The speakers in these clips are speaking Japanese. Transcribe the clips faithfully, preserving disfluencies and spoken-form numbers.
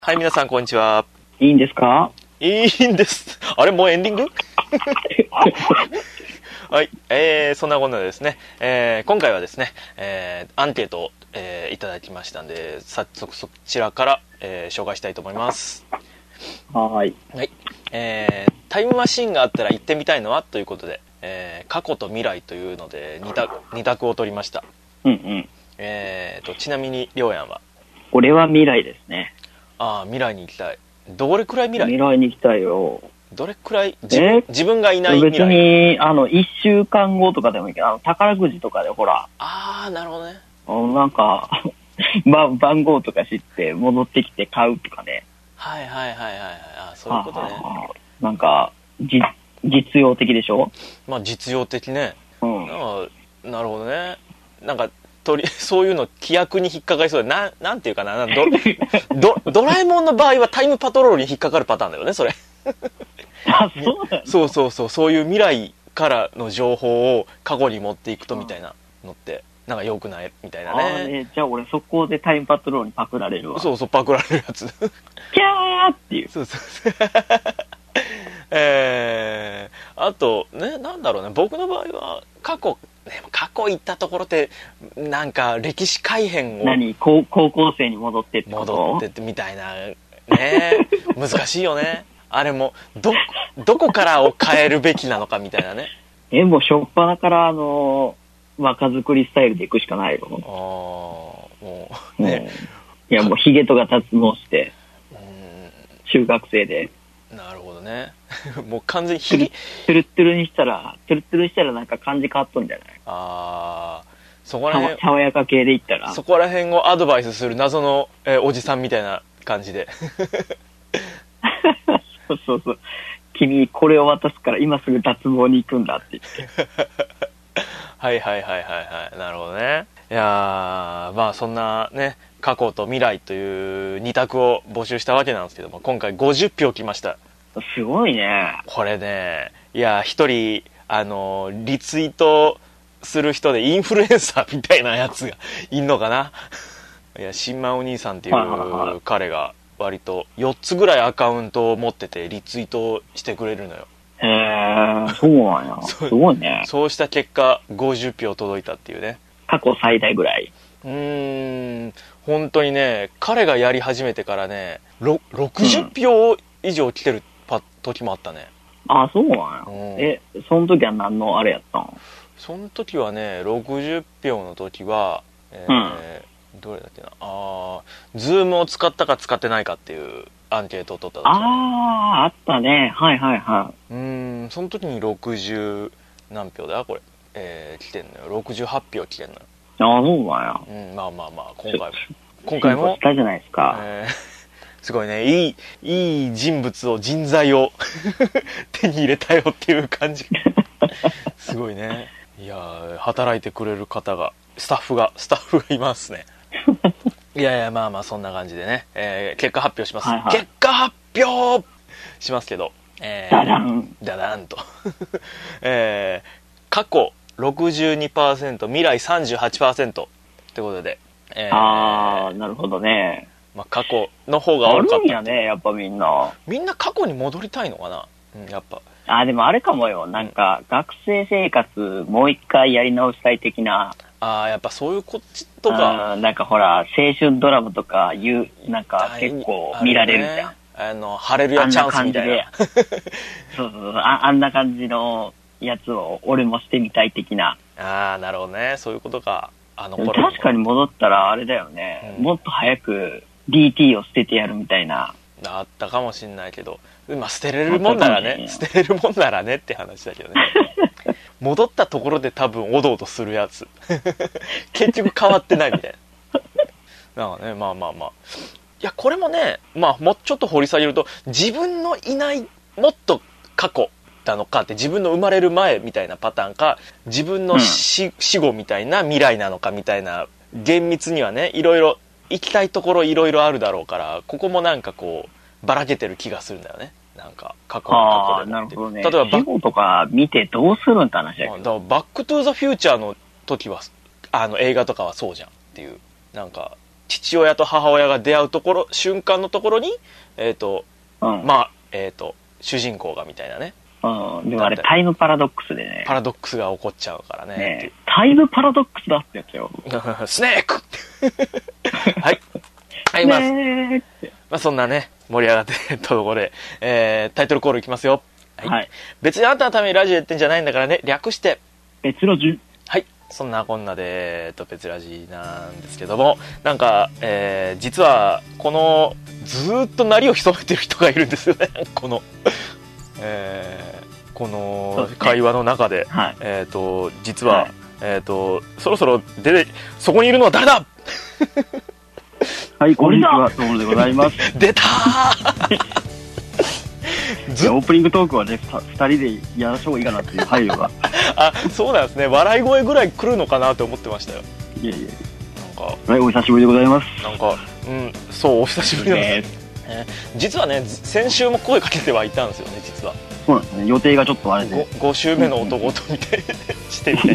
はい、皆さん、こんにちは。 いいんですか？ いいんです。あれ、もうエンディングはい、えー、そんなことでですね、えー、今回はですね、えー、アンケートを、えー、いただきましたんで、早速そちらから、えー、紹介したいと思います。 はい。 はい。えー、タイムマシンがあったら行ってみたいのはということで、えー、過去と未来というので2択、二択を取りました。 うんうん。 えーと、ちなみに、りょうやんは？ 俺は未来ですね。 ああ、未来に行きたい。どれくらい未来？ 未来に行きたいよ。 どれくらい自分、自分がいない未来？ 別に、あの、一週間後とかでもいいけど、あの、宝くじとかでほら。 ああ、なるほどね。 なんか、ま、番号とか知って戻ってきて買うとかね。 はいはいはいはい。あ、そういうことね。 なんか、じ、実用的でしょ？ まあ実用的ね。 うん。 な, なるほどね。なんか、とりそういうの規約に引っかかりそうで、ななんていうかな、ドドドラえもんの場合はタイムパトロールに引っかかるパターンだよね、それ。 あ、そうなの？ そうそうそう、そういう未来からの情報を過去に持っていくとみたいなのって、なんか良くないみたいなね。 あね、じゃあ俺そこでタイムパトロールにパクられるわ。 そうそう、パクられるやつ。 キャーっていう。 そうそうそう。えー、あとね、なんだろうね、僕の場合は過去、ね、過去行ったところってなんか歴史改変を何高高校生に戻ってってこと？ 戻ってってみたいなね。難しいよね、あれも。どどこからを変えるべきなのかみたいなね。 え、もうしょっぱなからあの若作りスタイルでいくしかないよ。 ああ、もうね、 いやもうヒゲとか脱毛して中学生で。 なるほどね。もう完全にヒゲトゥルットゥルにしたらトゥルットゥルにしたらなんか感じ変わっとんじゃない？ ああ、そこら辺爽やか系でいったら、 そこら辺をアドバイスする謎の、えー、おじさんみたいな感じで。 そうそうそう、君これを渡すから今すぐ脱毛に行くんだって言ってはいはいはいはいはい、なるほどね。いやー、まあそんなね、過去と未来という二択を募集したわけなんですけども、今回ごじゅっぴょう来ました。 すごいね。 これね、いや一人あのリツイートする人でインフルエンサーみたいなやつがいんのかな。いや、新米お兄さんっていう彼が割とよっつぐらいアカウントを持っててリツイートしてくれるのよ。 へー、そうなんや。すごいね。 そうした結果ごじゅっぴょう届いたっていうね。 過去最大ぐらい。 うーん、本当にね、彼がやり始めてからね、ろくじゅっぴょう以上来てるパ時もあったね。 あ、そうなんや。うん、え、その時は何のあれやったん？ その時はね、ろくじゅっぴょうの時は、えーうん、どれだっけな、あー、ズームを使ったか使ってないかっていうアンケートを取った時、ね、 ああ、あったね。はいはいはい。 うーん、その時にろくじゅう何票だこれ、えー、来てんのよ。ろくじゅうはちぴょう来てんのよ。 ああ、そうなんや。 うん、まあまあまあ、今回も今回もしたじゃないですか。 えー、すごいね、いいいい人物を人材を手に入れたよっていう感じ。すごいね。いやー、働いてくれる方が、スタッフがスタッフがいますね。いやいや、まあまあそんな感じでね、えー、結果発表します、はいはい、結果発表しますけど、えー、 ダダンダダンと、えー、過去 ろくじゅうにパーセント 未来 さんじゅうはちパーセント ってことで、 えー、ああ、なるほどね。 まあ、過去の方が多かった。 あるんやね、やっぱみんな。 みんな過去に戻りたいのかな、うん、やっぱ。 あ、でもあれかもよ。なんか、うん、学生生活もう一回やり直したい的な。 ああ、やっぱそういうこっちとか。 なんかほら、青春ドラマとかいう、なんか結構見られるじゃん。 あの、ハレルヤチャンスみたいな。 そうそうそう、あ、あんな感じのやつを俺もしてみたい的な。 ああ、なるほどね。そういうことか。あの頃。 確かに戻ったらあれだよね。うん、もっと早く ディーティー を捨ててやるみたいな。 あったかもしんないけど。まあ、捨てれるもんならね。捨てれるもんならねって話だけどね。戻ったところで多分おどおどするやつ。結局変わってないみたいな。なんかね、まあまあまあ。いや、これもね、まあ、もうちょっと掘り下げると、自分のいない、もっと過去なのかって、自分の生まれる前みたいなパターンか、自分の死、うん、死後みたいな未来なのかみたいな、厳密にはね、いろいろ、行きたいところいろいろあるだろうから、ここもなんかこう、ばらけてる気がするんだよね。なんか、過去の過去でもって。 ああ、なるほどね。 例えば、 死後とか見てどうするんって話だけど。 だからバックトゥーザフューチャーの時は、あの映画とかはそうじゃんっていう。なんか、 父親と母親が出会うところ瞬間のところに、えーとうん、まあえーと主人公がみたいなね。 うん、でもあれタイムパラドックスでね。 パラドックスが起こっちゃうからね。 ねタイムパラドックスだってやつよ。 スネークはい。はい、まあ、まあ、そんなね、盛り上がってるところで、えー、タイトルコールいきますよ。はい。はい、別にあんたのためにラジオやってんじゃないんだからね、略して。 別ラジ。 はい。そんなこんなで、えっと、別ラジなんですけども、なんか、えー、実は、この、ずーっと鳴りを潜めてる人がいるんですよね、この。えー、この会話の中で、はい、えっ、ー、と実は、はい、えっ、ー、とそろそろ出てそこにいるのは誰だはいこんにちはどうもでございます出たずオープニングトークはねふたりでやらした方がいいかなっていう配慮があそうなんですね笑い声ぐらい来るのかなって思ってましたよ。 いやいやなんかはいお久しぶりでございます。 なんかうんそうお久しぶりなんです、ねえー、実はね先週も声かけてはいたんですよね実は。 そうなんですね予定がちょっとあれでご, ご週目の男とみたいしてみたい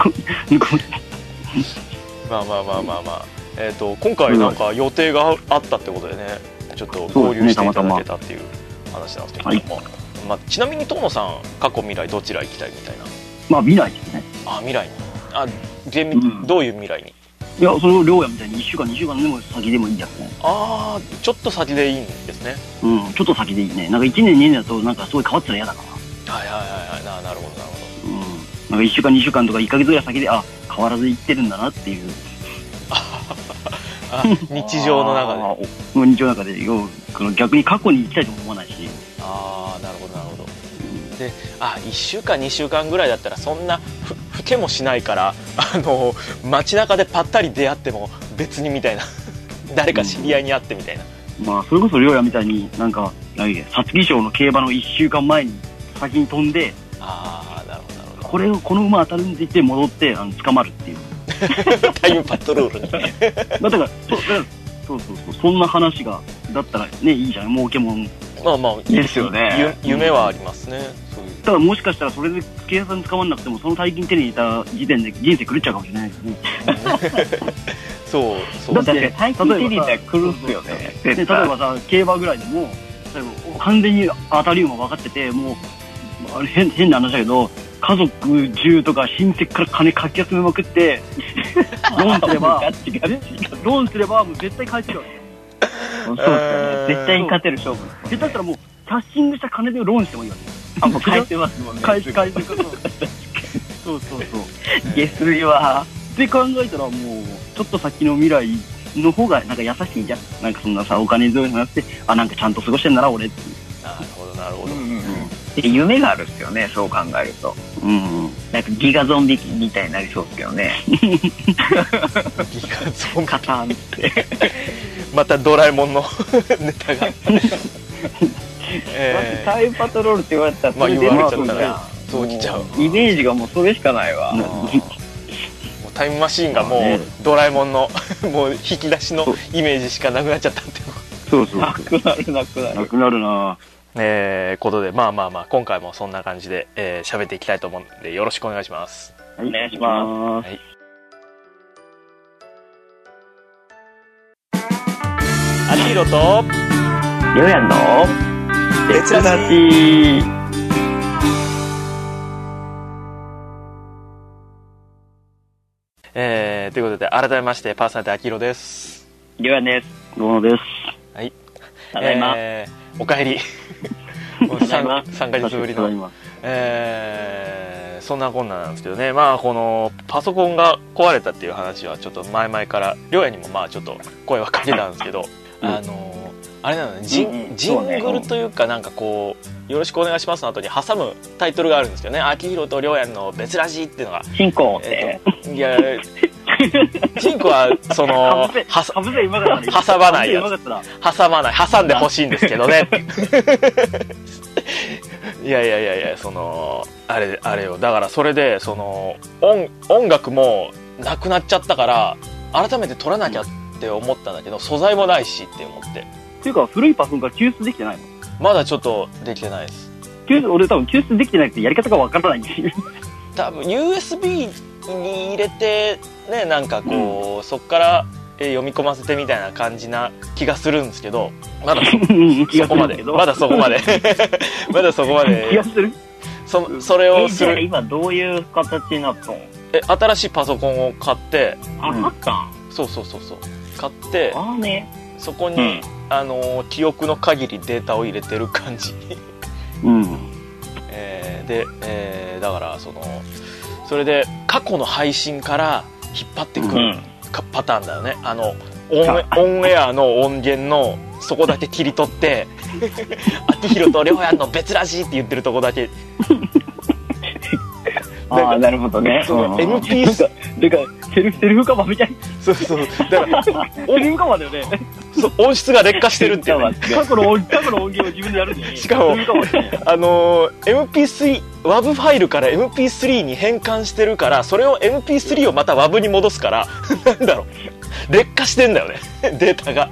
まあまあまあまあまあえっ、ー、と今回なんか予定があったってことでねちょっと合流していただけたっていう話なんですけど、ねたまたまはいまあ、ちなみに友野さん過去未来どちら行きたいみたいな。 まあ未来ですね。 あ未来にあで、うん、どういう未来に。 いやそれを亮也みたいにいっしゅうかんにしゅうかんでも先でもいいやつね。 ああちょっと先でいいんですね。 うんちょっと先でいいね。なんかいちねんにねんだとなんかすごい変わってたら嫌だから。 はいはいはいはい な, なるほどなるほど。うんなんかいっしゅうかんにしゅうかんとかいっかげつぐらい先であ変わらず行ってるんだなっていうあ日常の中で日常の中でよこの逆に過去に行きたいとも思わないし。 ああなるほどなるほど。であいっしゅうかんにしゅうかんぐらいだったらそんなふふけもしないからあの街中でぱったり出会っても別にみたいな誰か知り合いに会ってみたいな、 うん、まあそれこそ亮也みたいになんか皐月賞の競馬のいっしゅうかんまえに先に飛んでああなるほどなるほどこれをこの馬当たるんで言って戻ってあの捕まるっていうタイムパトロールにだからそうそうそうそうそんな話がだったらねいいじゃん儲けもんまあまあいいですよね。 夢はありますね、うん、 そういうただもしかしたらそれで警察に捕まんなくてもその大金手に入れた時点で人生狂っちゃうかもしれないですねそうそうだって大金手に入れたら狂うっすよね。例えばさ競馬ぐらいでも完全に当たり馬分かっててもうあれ 変, 変な話だけど家族中とか親戚から金かき集めまくってローンすればローンすればもう絶対返っちゃう。そうですよね。絶対に勝てる勝負。下手したらもうキャッシングした金でローンしてもいいわけ。あもう返してますもんね。返し返すこと。そうそうそう。下水はって考えたらもうちょっと先の未来の方がなんか優しいじゃん。なんかそんなさお金強いのなくてあなんかちゃんと過ごしてんだな俺って。 なるほどなるほど。うんうんで夢があるっすよねそう考えると。うん、うん、なんかギガゾンビみたいになりそうですけどね。ギガゾンビカタンってまたドラえもんのネタが、 えー、タイムパトロールって言われたらまあ言われちゃったらそうきちゃう。 イメージがもうそれしかないわ。 もうタイムマシーンがもうドラえもんのもう引き出しのイメージしかなくなっちゃったっていう。 そうそうなくなるなくなるなくなるな。 えー、ことでまあまあまあ今回もそんな感じで喋、えー、っていきたいと思うのでよろしくお願いします。 はい、お願いします。はいアキヒロとりょうやんの別ラジ。 えー、ということで改めましてパーソナリティアキヒロです。 りょうやんです。どうもです。 はい。 ただいま。 えー、おかえり。さんかげつぶりの、えー、そんなこんななんですけどね、まあこのパソコンが壊れたっていう話はちょっと前々からりょうやにもまあちょっと声はかけたんですけど、うん、あのあれなのねジン、うんうん、ジングルというかなんかこうよろしくお願いしますの後に挟むタイトルがあるんですけどね、アキヒロとりょうやの別ラジっていうのがチンコって、 えー、いやチンコはその挟まないやつ挟まない挟んでほしいんですけどねいやいやいやいやそのあれあれよだからそれでその 音, 音楽もなくなっちゃったから改めて撮らなきゃって思ったんだけど素材もないしって思ってっていうか古いパソコンから救出できてないの？ まだちょっとできてないです。 救出俺多分救出できてなくてやり方がわからないんで多分 ユーエスビー に入れてねなんかこう、うん、そっから読み込ませてみたいな感じな気がするんですけど、まだ そ, そこまでまだそこまでまだそこまで気がする。 そ, それをする。 え、じゃあ今どういう形になったの？ え新しいパソコンを買って、 あ、買ったん？ そうそうそうそう買って、 あーね、 そこに、 うん、 あの記憶の限りデータを入れてる感じうん、 えー、で、えー、だからそのそれで過去の配信から引っ張ってくる、うん、パターンだよね。あのオン、オンエアの音源のそこだけ切り取って秋広とりょうやんの別ラジって言ってるとこだけああ、なるほどね。 その エムピースでかセルフセルフカバーみたいな。 そうそうだからセルフカバーだよね。 そう音質が劣化してるっていう、ね、 過去の音過去の音源を自分でやるんだよね。 しかもあの エムピースリー ワブ ファイルから エムピースリー に変換してるから、それを エムピースリー をまた ワブ に戻すからなんだろう劣化してんだよねデータが。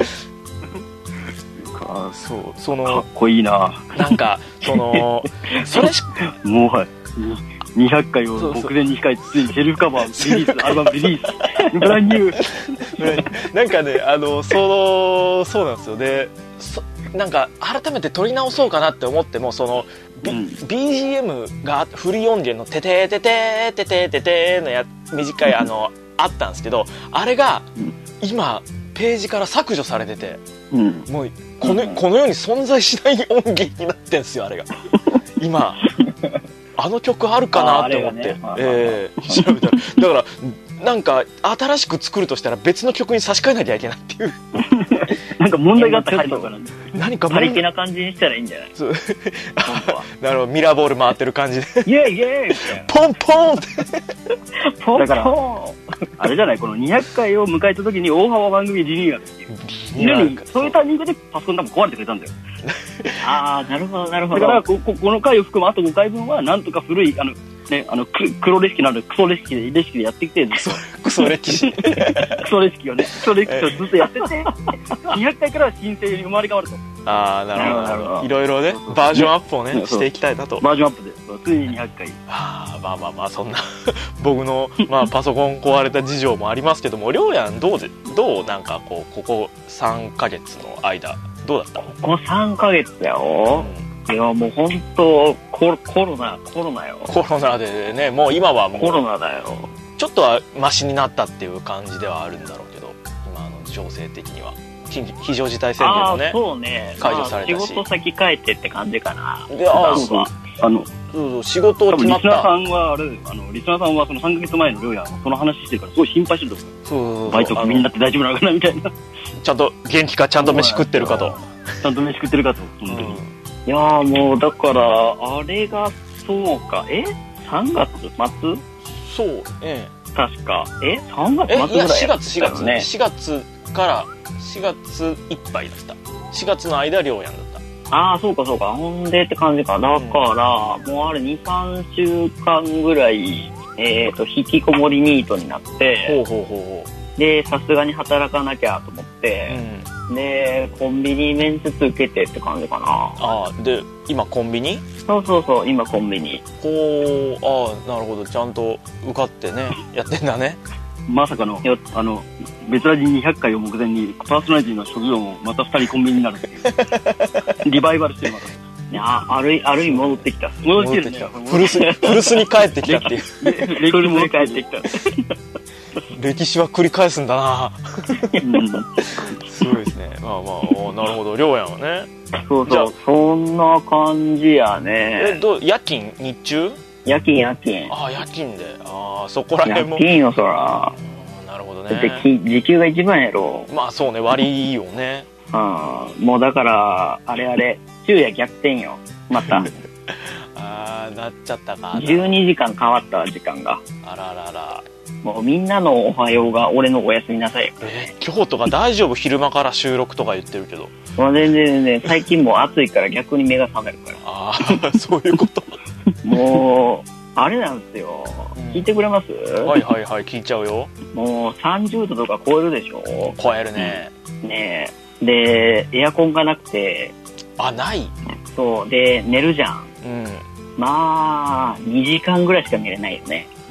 あそうそのかっこいいな。 なんかそのそれしもうはいにひゃっかいを目前に控えついにセルフカバーリリースアルバムリリースブランニューなんかねあのそのそうなんですよ。でなんか改めて撮り直そうかなって思ってもその、B うん、ビージーエム がフリー音源のテテテテテテテテのや短いあのあったんですけど、あれが今ページから削除されてて、うん、もうこの、この世に存在しない音源になってんですよあれが今。あの曲あるかなって思って、ねえー、調べたらだからなんか新しく作るとしたら別の曲に差し替えなきゃいけないっていうなんか問題があって入るのかな。 何かパリピな感じにしたらいいんじゃない？そうなるほど、ミラーボール回ってる感じでイエイイエイポンポンってポンポンだからあれじゃない、このにひゃっかいを迎えた時に大幅番組リニューアルっていうにそういうタイミングでパソコン多分壊れてくれたんだよああ、なるほどなるほど。 だからこここの回を含むあとごかいぶんはなんとか古いあのね、あの黒レシピなのでクソレシピでレシピでやってきてるんですよ。 クソレシピクソレシピをねクソレシピをずっとやっててにひゃっかいから新生に生まれ変わると。 ああなるほどなるほど。いろいろねバージョンアップをねしていきたいなと。 バージョンアップでついににひゃっかい。 ああまあまあまあそんな僕の、まあ、パソコン壊れた事情もありますけども、りょうやんどうでどうなんかこうここさんかげつの間どうだった？ ここさんかげつだよ、うん、いやもう本当コロ、コロナコロナよ。 コロナでね、もう今はもうコロナだよ。 ちょっとはマシになったっていう感じではあるんだろうけど、今の情勢的には非常事態宣言もね、 そうね解除されたし、 まあ、仕事先帰ってって感じかな。 いやあそうあのそうそう仕事を決まった。 リスナーさんはあれあのリスナーさんはそのさんかげつまえのりょうやんその話してるからすごい心配してると思う。そうそうそうバイトクビになって大丈夫なのかなみたいな。 ちゃんと元気かちゃんと飯食ってるかと。 ちゃんと飯食ってるかと。本当に。 いやーもうだからあれがそうかえさんがつ末？ そうええ確かえさんがつ末ぐらいえいやしがつしがつねしがつからしがついっぱいだった。しがつの間りょうやんだった。 ああそうかそうかほんでって感じか。だから、うん、もうあれ にさんしゅうかんぐらいえっ、ー、と引きこもりニートになってほうほうほうほうでさすがに働かなきゃと思って、うん、でコンビニ面接受けてって感じかな。 ああで今コンビニ？ そうそうそう今コンビニ。 ほうああなるほどちゃんと受かってねやってんだね。 まさかのあの別ラジにひゃっかいを目前にパーソナリティの職業もまたふたりコンビニになるっていうリバイバルしてるまた。 いやあるいある意味戻ってきた戻ってきてるね。 古巣古巣に帰ってきたっていう歴史に帰ってきた歴史は繰り返すんだなすごいですね。まあまあなるほどりょうやんはね。 そうそうそんな感じやね。 えどう夜勤日中？ 夜勤夜勤。 ああ夜勤でああそこら辺も夜勤よそら。 なるほどね。 だって時給が一番やろ。 まあそうね割いいよね。 うんもうだからあれあれ昼夜逆転よまたああなっちゃったか。 じゅうにじかん変わった時間が。 あららら。 もうみんなのおはようが俺のおやすみなさい。 えー、京都が大丈夫昼間から収録とか言ってるけど。 もう全然全然最近もう暑いから逆に目が覚めるから。 ああそういうこと。 もうあれなんですよ、うん、聞いてくれます？ はいはいはい聞いちゃうよ。 もうさんじゅうどとか超えるでしょ。 超えるね、 うん、ねえでエアコンがなくて。 あないそうで寝るじゃん、 うん、 まあにじかんぐらいしか寝れないよね。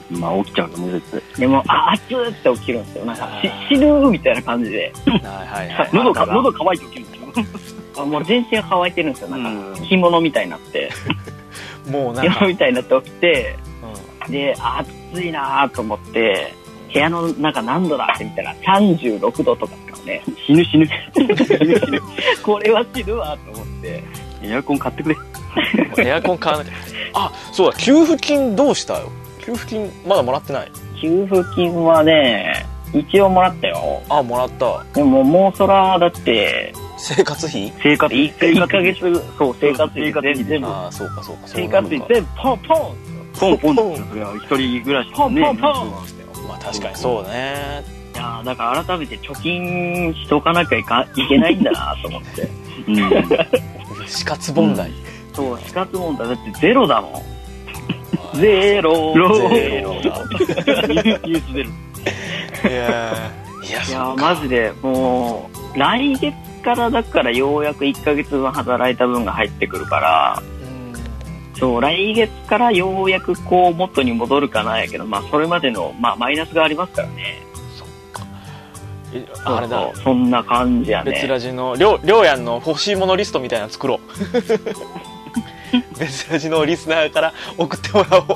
まあ起きちゃうよね、絶対。 でも、あ、熱ーって起きるんですよ。なんか、し死ぬみたいな感じで。 はいはいはい。 喉か、喉乾いて起きるんですよ。 あ、もう全身が乾いてるんですよ。なんうんか、干物みたいになって。 もうなんか干物みたいになって起きて、 うん、 で、暑いなーと思って、部屋の中何度だって見たらさんじゅうろくどとかですからね。 死ぬ死ぬ。死ぬ死ぬ。 これは死ぬわと思って。 エアコン買ってくれ。 エアコン買わなきゃ。あ、そうだ、給付金どうしたよ。給付金まだもらってない。 給付金はね、一応もらったよ。 あ、もらった。 でももうそら、だって、 生活費生活費。 いっかげつ、そう、生活費。 生活費全部。 ああ、そうかそうか。 生活費全部ポンポンポンポンポン。それは一人暮らしポンポンポン。 まあ確かにそうね。 いやー、だから改めて貯金しとかなきゃいかいけないんだなと思って。 うん。 死活問題。 そう、死活問題だってゼロだもん。 ゼロゼロだ。 ニュース出る。 いやー、いや、 いやー、マジでもう、来月からだからようやくいっかげつぶん働いた分が入ってくるから、そう、来月からようやくこう元に戻るかなやけど、まあそれまでの、まあマイナスがありますからね。 そっか。え、あれだ。 そうそう、そんな感じやね。 別ラジの、りょう、りょうやんの欲しいものリストみたいなの作ろう。別ラジのリスナーから送ってもらおう。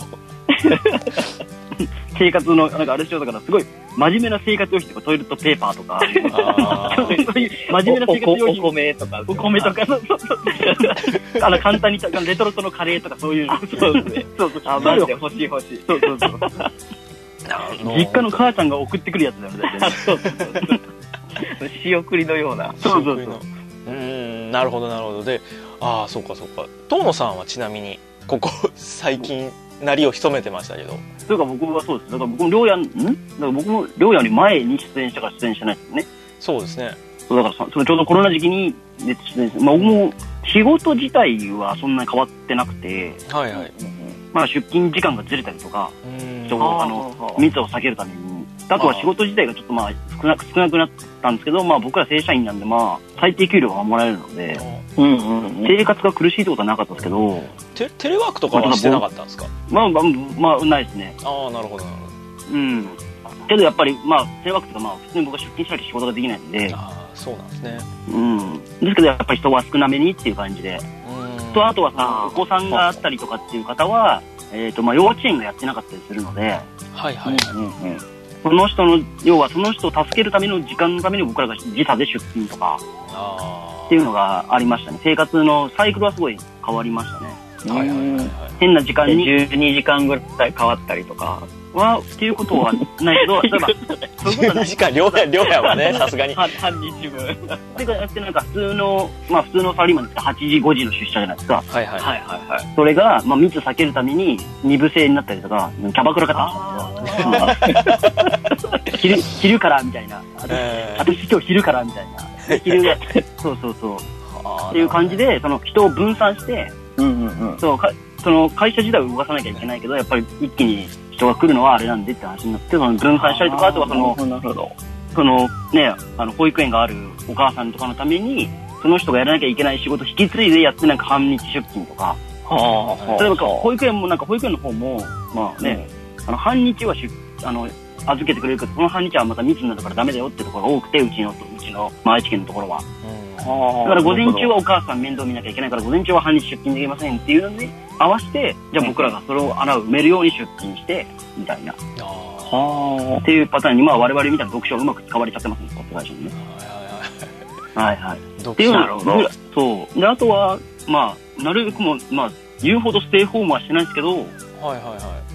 生活の、なんかあれしようだから、すごい真面目な生活用品とかトイレットペーパーとか、そういう真面目な生活用品。 お米とか。 お米とか、そうそうそう。あの、簡単に、レトルトのカレーとかそういうの。 そうですね。 そうそう。 あ、マジで欲しい欲しい。 そうそうそう。実家の母ちゃんが送ってくるやつだよね、大体。 そうそうそう。仕送りのような。 そうそうそう。 うーん、なるほどなるほど。で、ああ、そうかそうか。遠野さんはちなみに、ここ最近、なりを潜めてましたけど。 というか僕はそうです。だから僕もりょうやん、んだから僕もりょうやんに前に出演したから出演してないですよね。 そうですね。 そうだからそのちょうどコロナ時期に出演して、まあ僕も仕事自体はそんなに変わってなくて、 はいはい。 まあ出勤時間がずれたりとか、人をあの密を避けるために、あとは仕事自体がちょっとまあ少なく少なくなったんですけど、まあ僕ら正社員なんでまあ最低給料がもらえるので、うんうんうん、生活が苦しいってことはなかったですけど、 テ, テレワークとかはしてなかったんですか？ まあまあ、まあ、ないですね。 ああ、なるほどなるほど。うん。けどやっぱりまあテレワークとかまあ普通に僕は出勤しなきゃ仕事ができないんで、 ああ、そうなんですね。 うん。ですけどやっぱり人は少なめにっていう感じで、うんとあとはさ、お子さんがあったりとかっていう方は、えっとまあ幼稚園がやってなかったりするので、 はいはい、 うんうんうん、その人の要はその人を助けるための時間のために僕らが時差で出勤とかっていうのがありましたね。生活のサイクルはすごい変わりましたね。 はいはいはいはい、 変な時間にじゅうにじかんぐらい変わったりとかはっていうことはないけど、例えばじゅうにじかん両や両やはね、さすがに半日分ってかやってなんか普通のまあ普通のサラリーマンってはちじごじの出社じゃないですか。 はいはいはいはいはい。 それがまあ密避けるために二部制になったりとかキャバクラかった昼昼からみたいな、えー、私今日昼からみたいな昼がそうそうそうっていう感じでその人を分散して、うんうんうん、そうかその会社自体を動かさなきゃいけないけどやっぱり一気に人が来るのはあれなんでって話になってその分散したりとか あ, あとはそのそのねあの保育園があるお母さんとかのためにその人がやらなきゃいけない仕事を引き継いでやってなんか半日出勤とか、はあ、例えば保育園もなんか保育園の方もまあね、うん、あの半日はあの預けてくれるけどその半日はまた密になるからダメだよってところが多くてうちのうちの、まあ、愛知県のところは、うん、だから午前中はお母さん面倒見なきゃいけないから午前中は半日出勤できませんっていうので合わせてじゃあ僕らがそれを穴を埋めるように出勤してみたいな、あっていうパターンにまあ我々みたいな読書をうまく使われちゃってますね、こっち会社にね。はいはい。っていうのがそうであとはまあなるべくもまあ言うほどステイホームはしてないですけど、はいはいはい。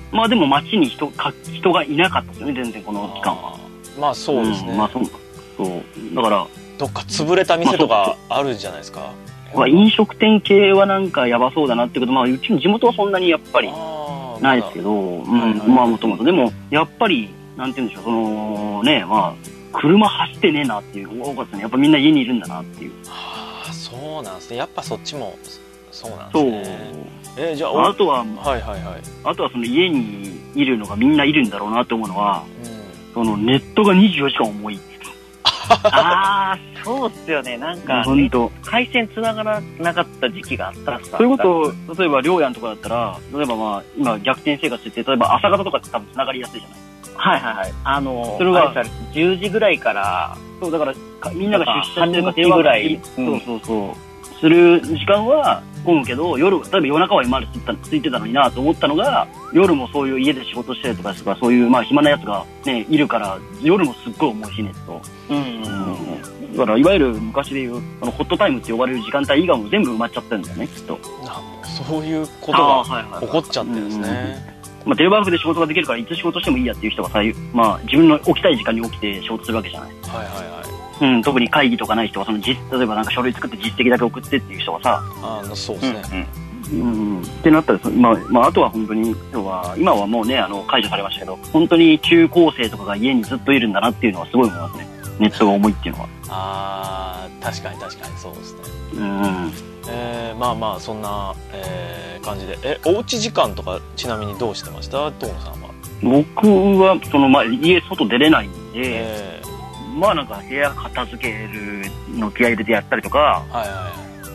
まあでも街に人か人がいなかったですよね全然この期間は。 まあそうですね。うん、まあそうそうだからどっか潰れた店とかあるんじゃないですか。 まあ、飲食店系はなんかやばそうだなってこと、まあうちの地元はそんなにやっぱりないですけど、うん、まあもともとでもやっぱりなんて言うんでしょうそのねまあ車走ってねえなっていう多かったですね。やっぱみんな家にいるんだなっていう。 はあそうなんですね。やっぱそっちもそうなんですね。 そうえー、じゃああとは、 はいはいはい、 あとはその家にいるのがみんないるんだろうなと思うのは、うん、そのネットがにじゅうよじかん重い。 あー、そうっすよね。なんか、 本当回線繋がらなかった時期があったっすか。 そういうこと、例えば、りょうやんとかだったら、例えばまあ、今逆転生活してて、例えば朝方とかって多分繋がりやすいじゃない。 はいはいはい。あの、 それがあれさじゅうじぐらいから、 そう、だから、かみんなが出社してるか半日ぐらい電話がそうそうそう。する時間は混むけど、夜、例えば夜中は今までついてたついてたのになと思ったのが、夜もそういう家で仕事したりとかとか、そういうまあ暇なやつがね、いるから、夜もすっごい重いしね、と。 うんうんうん。 だから、いわゆる昔でいう、あの、ホットタイムって呼ばれる時間帯以外も全部埋まっちゃってるんだよね、きっと。 あもうそういうことが起こっちゃってるんですね。 まあ、テレワークで仕事ができるから、いつ仕事してもいいやっていう人がさ、まあ、自分の起きたい時間に起きて仕事するわけじゃない。 はいはいはい。 うん、特に会議とかない人は、その実、例えばなんか書類作って実績だけ送ってっていう人がさ、 あの、そうですね。 うん、うん、ってなったら、まあ、まあ、あとは本当に、要は、今はもうね、あの、解除されましたけど、本当に中高生とかが家にずっといるんだなっていうのはすごい思いますね。ネットが重いっていうのは。 あー、確かに確かにそうですね。 うん。 えー、まあまあ、そんな、えー、感じで。え、おうち時間とか、ちなみにどうしてました遠野さんは。 僕は、その、まあ、家、外出れないんで、 えーまあなんか部屋片付けるの気合い入れてやったりとか、 はいはいはい、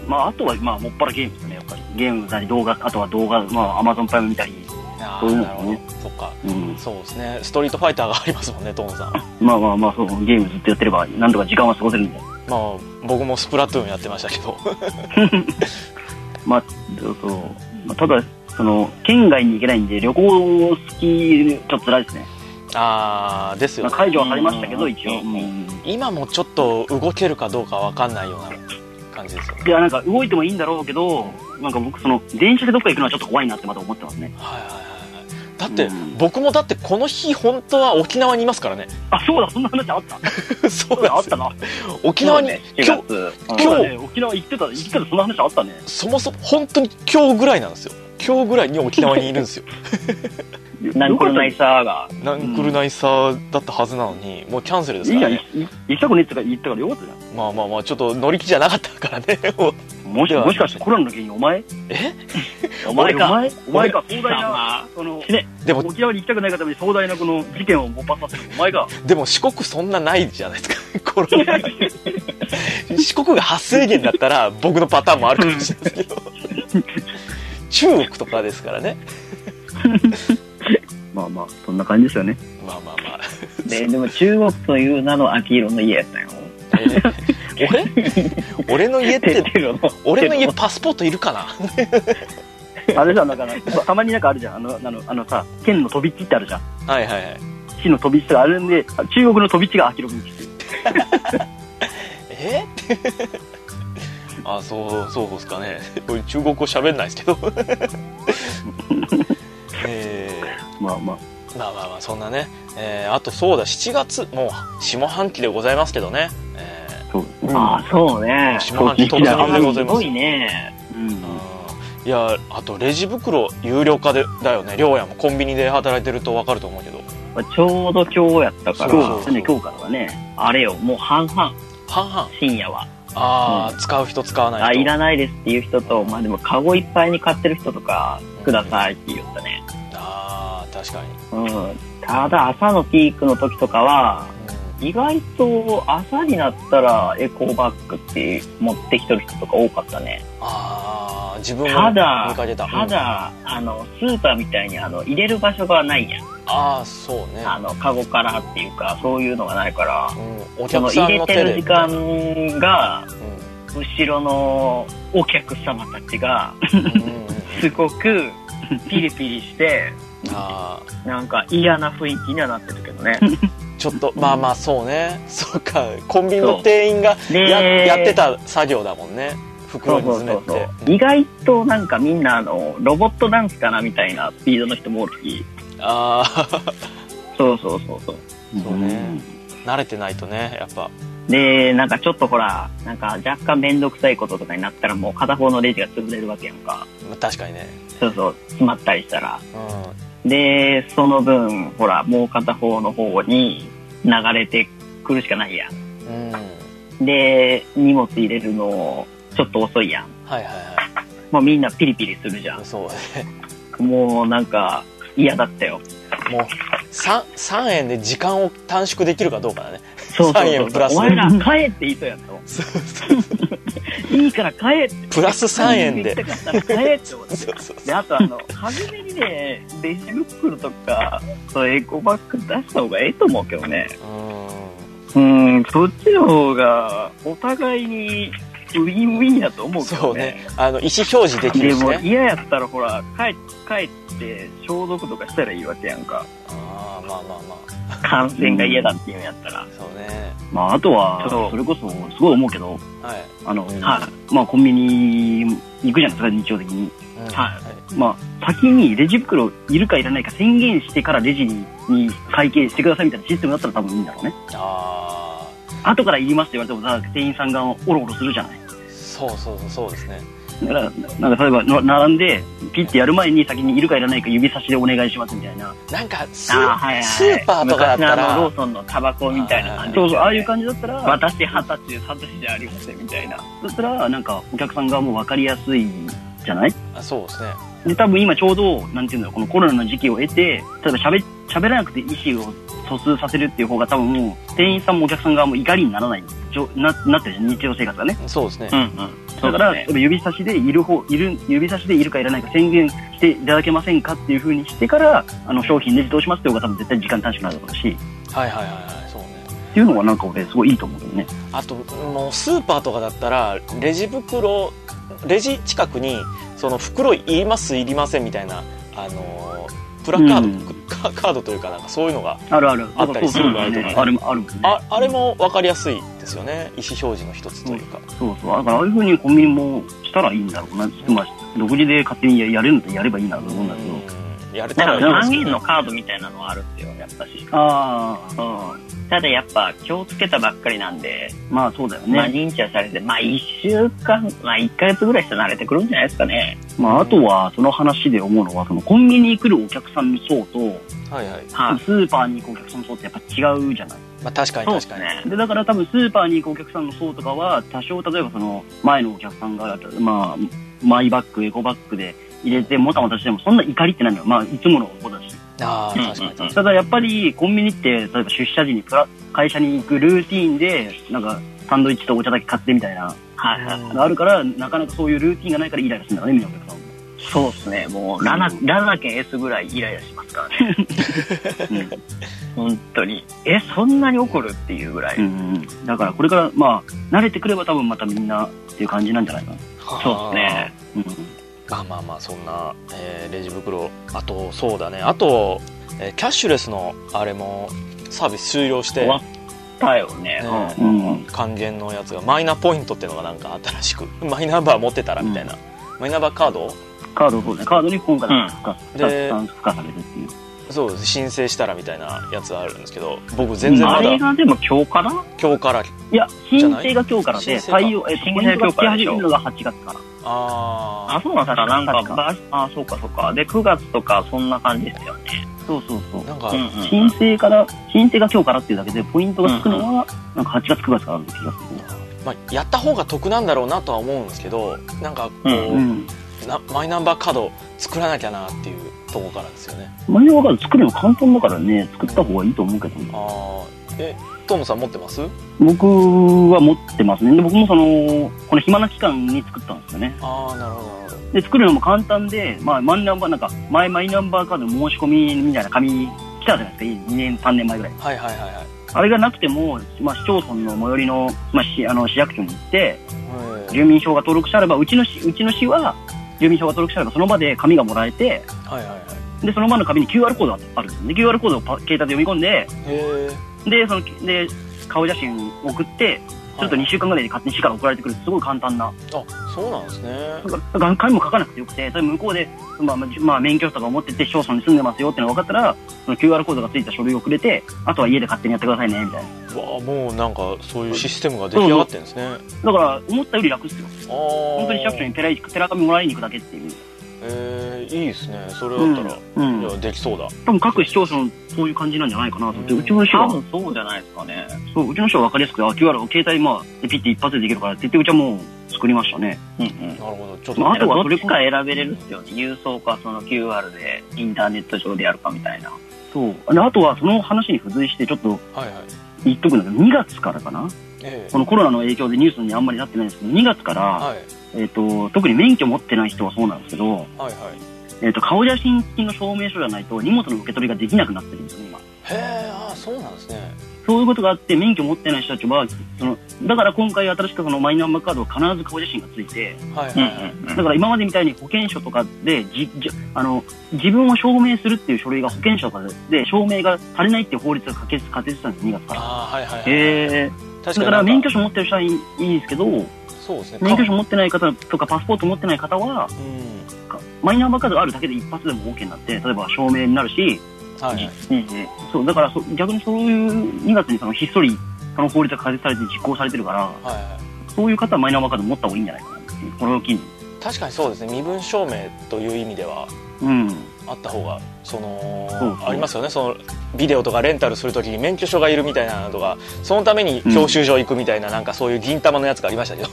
まああとはまあもっぱらゲームですね、やっぱり。ゲームなり動画、あとは動画、まあアマゾンプライム見たり、そういうのですね。 そっか、 うん、 そうですね。ストリートファイターがありますもんね、トーンさん。 まあまあまあそう、ゲームずっとやってれば、なんとか時間は過ごせるんで。まあ僕もスプラトゥーンやってましたけど。 まあ、そうそう。まあ、ただ、その、県外に行けないんで、旅行好き、ちょっと辛いですね。 あーですよね、 まあ、解除はされましたけど、一応、うん、 今もちょっと動けるかどうかわかんないような感じですよね。 いやなんか動いてもいいんだろうけど、なんか僕その電車でどっか行くのはちょっと怖いなってまた思ってますね。 はいはいはい。だって、うん、僕もだってこの日本当は沖縄にいますからね。 あ、そうだ、そんな話あったそうだ、 あったな。 沖縄に、 ね、今日、 今日、ね、沖縄行ってた、行ってた、そんな話あったね。 そもそも本当に今日ぐらいなんですよ。今日ぐらいに沖縄にいるんですよ。 ナンクルナイサーがナンクルナイサーだったはずなのに、うん、もうキャンセルですからね。 いいや、行きたくねえって言ったからよかったじゃん。 まあまあまあ、ちょっと乗り気じゃなかったからね。 もしもしかしてコロナの原因お前えお前かお前お前か壮大なそのでも沖縄に行きたくない方に壮大なこの事件を勃発させるお前か。 でも四国そんなないじゃないですか。コロナ四国が発生源だったら僕のパターンもあるかもしれないですけど中国とかですからね。 まあまあそんな感じですよね。 まあまあまあで, でも中国という名の秋色の家やったよ。 え俺俺の家って俺の家パスポートいるかな。 あれじゃん、なんかたまになんかあるじゃん、あのあのあのさ県の飛び地ってあるじゃん。 はいはいはい。 市の飛び地があるんで、中国の飛び地が秋色に来てる。 えあ、そうそうですかね。中国語喋んないですけど。えー、 まあまあまあまあまあそんなね、えー、あとそうだしちがつもう下半期でございますけどね、えー、そう、 うん、ああそうね、 下半期突入でございます。 すごいね、 うん、いやあとレジ袋有料化でだよね。りょうやもコンビニで働いてると分かると思うけど、 ちょうど今日やったから、 そうですね、今日からはね、 あれよ、もう半々 半々 深夜はああ、うん、使う人使わない人、 あいらないですっていう人と、まあでもカゴいっぱいに買ってる人とか、くださいって言ったね。 ああ確かに、うん、ただ朝のピークの時とかは、うん、意外と朝になったらエコーバッグって持ってきてる人とか多かったね。 ああ自分も見かけた。 ただ、うん、あのスーパーみたいにあの入れる場所がないやん。 ああそうね、 あのカゴからっていうかそういうのがないから、 うん、お客さんの手でその入れてる時間が、うん、後ろのお客様たちがすごくピリピリしてあなんか嫌な雰囲気にはなってるけどね。 ちょっとまあまあそうね、そうかコンビニの店員が や, やってた作業だもんね。袋に詰めて。そうそうそうそう意外となんかみんなあのロボットダンスかなみたいなスピードの人もおるし。 ああそうそうそうそうそうね、うん、慣れてないとねやっぱ。 でなんかちょっとほらなんか若干面倒くさいこととかになったらもう片方のレジが潰れるわけやんか。 確かにね。 そうそう詰まったりしたら、うん、でその分ほらもう片方の方に流れてくるしかないやん、うん、で荷物入れるのちょっと遅いやん。 はいはいはい。 もうみんなピリピリするじゃん。 そうね。 もうなんか嫌だったよ。 もう 3, さんえんで時間を短縮できるかどうかだね。 そうそうそうそうさんえんプラス。 お前ら買えって言いそうやったもん。いいから買えって。 プラスさんえんで。 行きたかったら買えって思って。そうそうそう。で、あとあの、初めにね、レジ袋とか、そうエコバッグ出した方がええと思うけどね。うん。うん、そっちの方が、お互いに、ウィンウィンだと思うけどね。そうね。 あの、意思表示できるしね。 でも嫌やったらほら、帰、帰って消毒とかしたらいいわけやんか。 ああ、まあまあまあ。 感染が嫌だっていうんやったら。 そうね。 まあ、あとは、それこそ、すごい思うけど、 はい。 あの、はい。まあ、コンビニ行くじゃないですか、日常的に。 うん、 はい。まあ、先にレジ袋いるかいらないか宣言してからレジに、に会計してくださいみたいなシステムだったら多分いいんだろうね。 ああ。 後からいりますって言われてもさ、店員さんがオロオロするじゃない。 そうそうそう、そうですね。 だから、なんか例えば、並んで、ピッてやる前に先にいるかいらないか指差しでお願いしますみたいな。 なんかス、はいはい、スーパーとかだったら。 ローソンのタバコみたいな感じ。 そうそう、ああいう感じだったら、 私二十歳、二十歳じゃありませんみたいな。 そしたら、なんか、お客さんがもう分かりやすいじゃない？ あ、そうですね。 で、多分今ちょうど、なんていうんだろう、このコロナの時期を得て、例えば喋、喋らなくて意思を疎通させるっていう方が多分もう、店員さんもお客さん側も怒りにならない、な、なってるじゃん、日常生活がね。 そうですね。 うんうん。だから、ね、指差しでいる方、いる、指差しでいるかいらないか宣言していただけませんかっていう風にしてから、あの、商品レジ通しますっていう方が多分絶対時間短縮になるだろうし。 はいはいはいはい、そうね。 っていうのがなんか俺すごいいいと思うけどね。 あと、もうスーパーとかだったら、レジ袋、レジ近くに、その袋いりますいりませんみたいな、あのー、プラカード、うん、カードというかなんかそういうのがあるあるあったりする場合とか、ね、 あるある、ね、 ああれも分かりやすいですよね、意思表示の一つというか。 そうそう、だからああいう風にコンビニもしたらいいんだろうな、まあ、独自で勝手にやれるんだったらやればいいなと思うんだけど、 うん、やれたらいいですね。 還元のカードみたいなのはあるんですよ、やっぱし。 ああ、 うん。ただやっぱ気をつけたばっかりなんで、 まあそうだよね。 まあ認知はされて、まあいっしゅうかん、まあいっかげつぐらいしたら慣れてくるんじゃないですかね。 まああとはその話で思うのは、そのコンビニに来るお客さんの層と、 はいはい、 スーパーに行くお客さんの層ってやっぱ違うじゃない。 まあ確かに確かに。 で, でだから多分スーパーに行くお客さんの層とかは、多少例えばその前のお客さんが、まあマイバッグ、エコバッグで入れてもたもたしてもそんな怒りってないのよ。まあいつものことだし。 ああ、確かに確かに。 ただやっぱりコンビニって例えば出社時にプラ会社に行くルーティーンでなんかサンドイッチとお茶だけ買ってみたいな、はいはい、あるからなかなかそういうルーティーンがないからイライラするんだね、みんなお客さん。 そうですね、もうラナラナ県 S ぐらいイライラしますからね、うん、本当にえそんなに怒るっていうぐらい、うん、 だからこれからまあ慣れてくれば多分またみんなっていう感じなんじゃないかな。 そうですね、 うん、まあまあまあそんな、えー、レジ袋、あとそうだね、あと、えー、キャッシュレスのあれもサービス終了して終わったよね、 ね、うん、還元のやつがマイナポイントっていうのがなんか新しくマイナンバー持ってたらみたいな、うん、マイナンバーカードカードそうね、カードに今回付加、うん、で付加されるっていう。 そうです、申請したらみたいなやつあるんですけど、僕全然まだ、 あれがでも今日から今日からいや申請が今日からで対応、え申請が今日から始めるのがはちがつから。 ああ、そうなんですか。なんかあそうかそうかでくがつとかそんな感じですよね。 そうそうそう、 なんか、 うんうん、申請から申請が今日からっていうだけでポイントがつくのは、うんうん、なんかはちがつくがつからある気がするね。 まあ、やった方が得なんだろうなとは思うんですけど、なんかこう、うんうん、なマイナンバーカード作らなきゃなっていうところからですよね。 マイナンバーカード作るの簡単だからね、作った方がいいと思うけどね。 ああ、え、トムさん持ってます？ 僕は持ってますね。で僕もそのこの暇な期間に作ったんですよね。 ああ、なるほどなるほど。 で作るのも簡単で、まあマイナンバーなんか前マイナンバーカードの申し込みみたいな紙来たじゃないですか、にねんさんねんまえぐらい。 はいはいはいはい。 あれがなくても、まあ、市町村の最寄りの、まあ、市, あの市役所に行って、住民票が登録してあれば、うちの市、うちの市は、住民票が登録してあれば、その場で紙がもらえて、 はいはいはい。 で、その場の紙に キューアール コードがあるんです。で、キューアール コードをパ携帯で読み込んで、 へで、その、で、顔写真送って、ちょっとにしゅうかんぐらいで勝手に市から送られてくる、すごい簡単な。 あ、そうなんですね。 だから紙も書かなくてよくて、それ向こうで、まあ、まあ、免許証とか持ってて、市町村に住んでますよっていうのが分かったら、その キューアール コードがついた書類をくれて、あとは家で勝手にやってくださいね、みたいな。 わあ、もうなんか、そういうシステムが出来上がってるんですね。 だから、思ったより楽っすよ。本当に市役所にペラ、ペラ紙もらいに行くだけっていう。 えー、いいですね。それだったら、うんうん、いやできそうだ。 多分各市町村そういう感じなんじゃないかなと思って、うちの市は多分そうじゃないですかね。 そう、うちの市は分かりやすくて、あ、キューアール を携帯まあでピッて一発でできるからって言って、うちはもう作りましたね。 うんうん。 なるほど。ちょっと、 まあ、あとはそれか選べれるっすよね。郵送かその キューアール でインターネット上でやるかみたいな。 そう。であとはその話に付随してちょっと、 はいはい。 言っとくんだけど、にがつからかな、 ええ、 このコロナの影響でニュースにあんまりなってないんですけど、にがつから、 はい、 えっと、特に免許持ってない人はそうなんですけど、 はいはい、 えっと、顔写真付きの証明書じゃないと荷物の受け取りができなくなってるんですよね、今。 へえ、ああ、そうなんですね。 そういうことがあって、免許持ってない人たちは、その、だから今回新しくそのマイナンバーカードは必ず顔写真がついて、 はいはいはい、 だから今までみたいに保険証とかでじじあの自分を証明するっていう書類が保険証とかで証明が足りないっていう法律が可決可決したんです、にがつから。 ああ、はいはいはい。 へー、だから免許証持ってる人はいい、いいですけど、 そうですね、 免許証持ってない方とかパスポート持ってない方は、うん、マイナンバーカードがあるだけで一発でも OK になって、例えば証明になるし、はいはい、うん、そうだからそ逆にそういうにがつにそのひっそりその法律が可決されて実行されてるから、はいはい、そういう方はマイナンバーカード持った方がいいんじゃないかなっていう、これを機に。 確かにそうですね、身分証明という意味では、うん、あった方がそのそうそうありますよね。そのビデオとかレンタルするときに免許証がいるみたいなのとか、そのために教習所行くみたいな、うん、なんかそういう銀玉のやつがありましたけど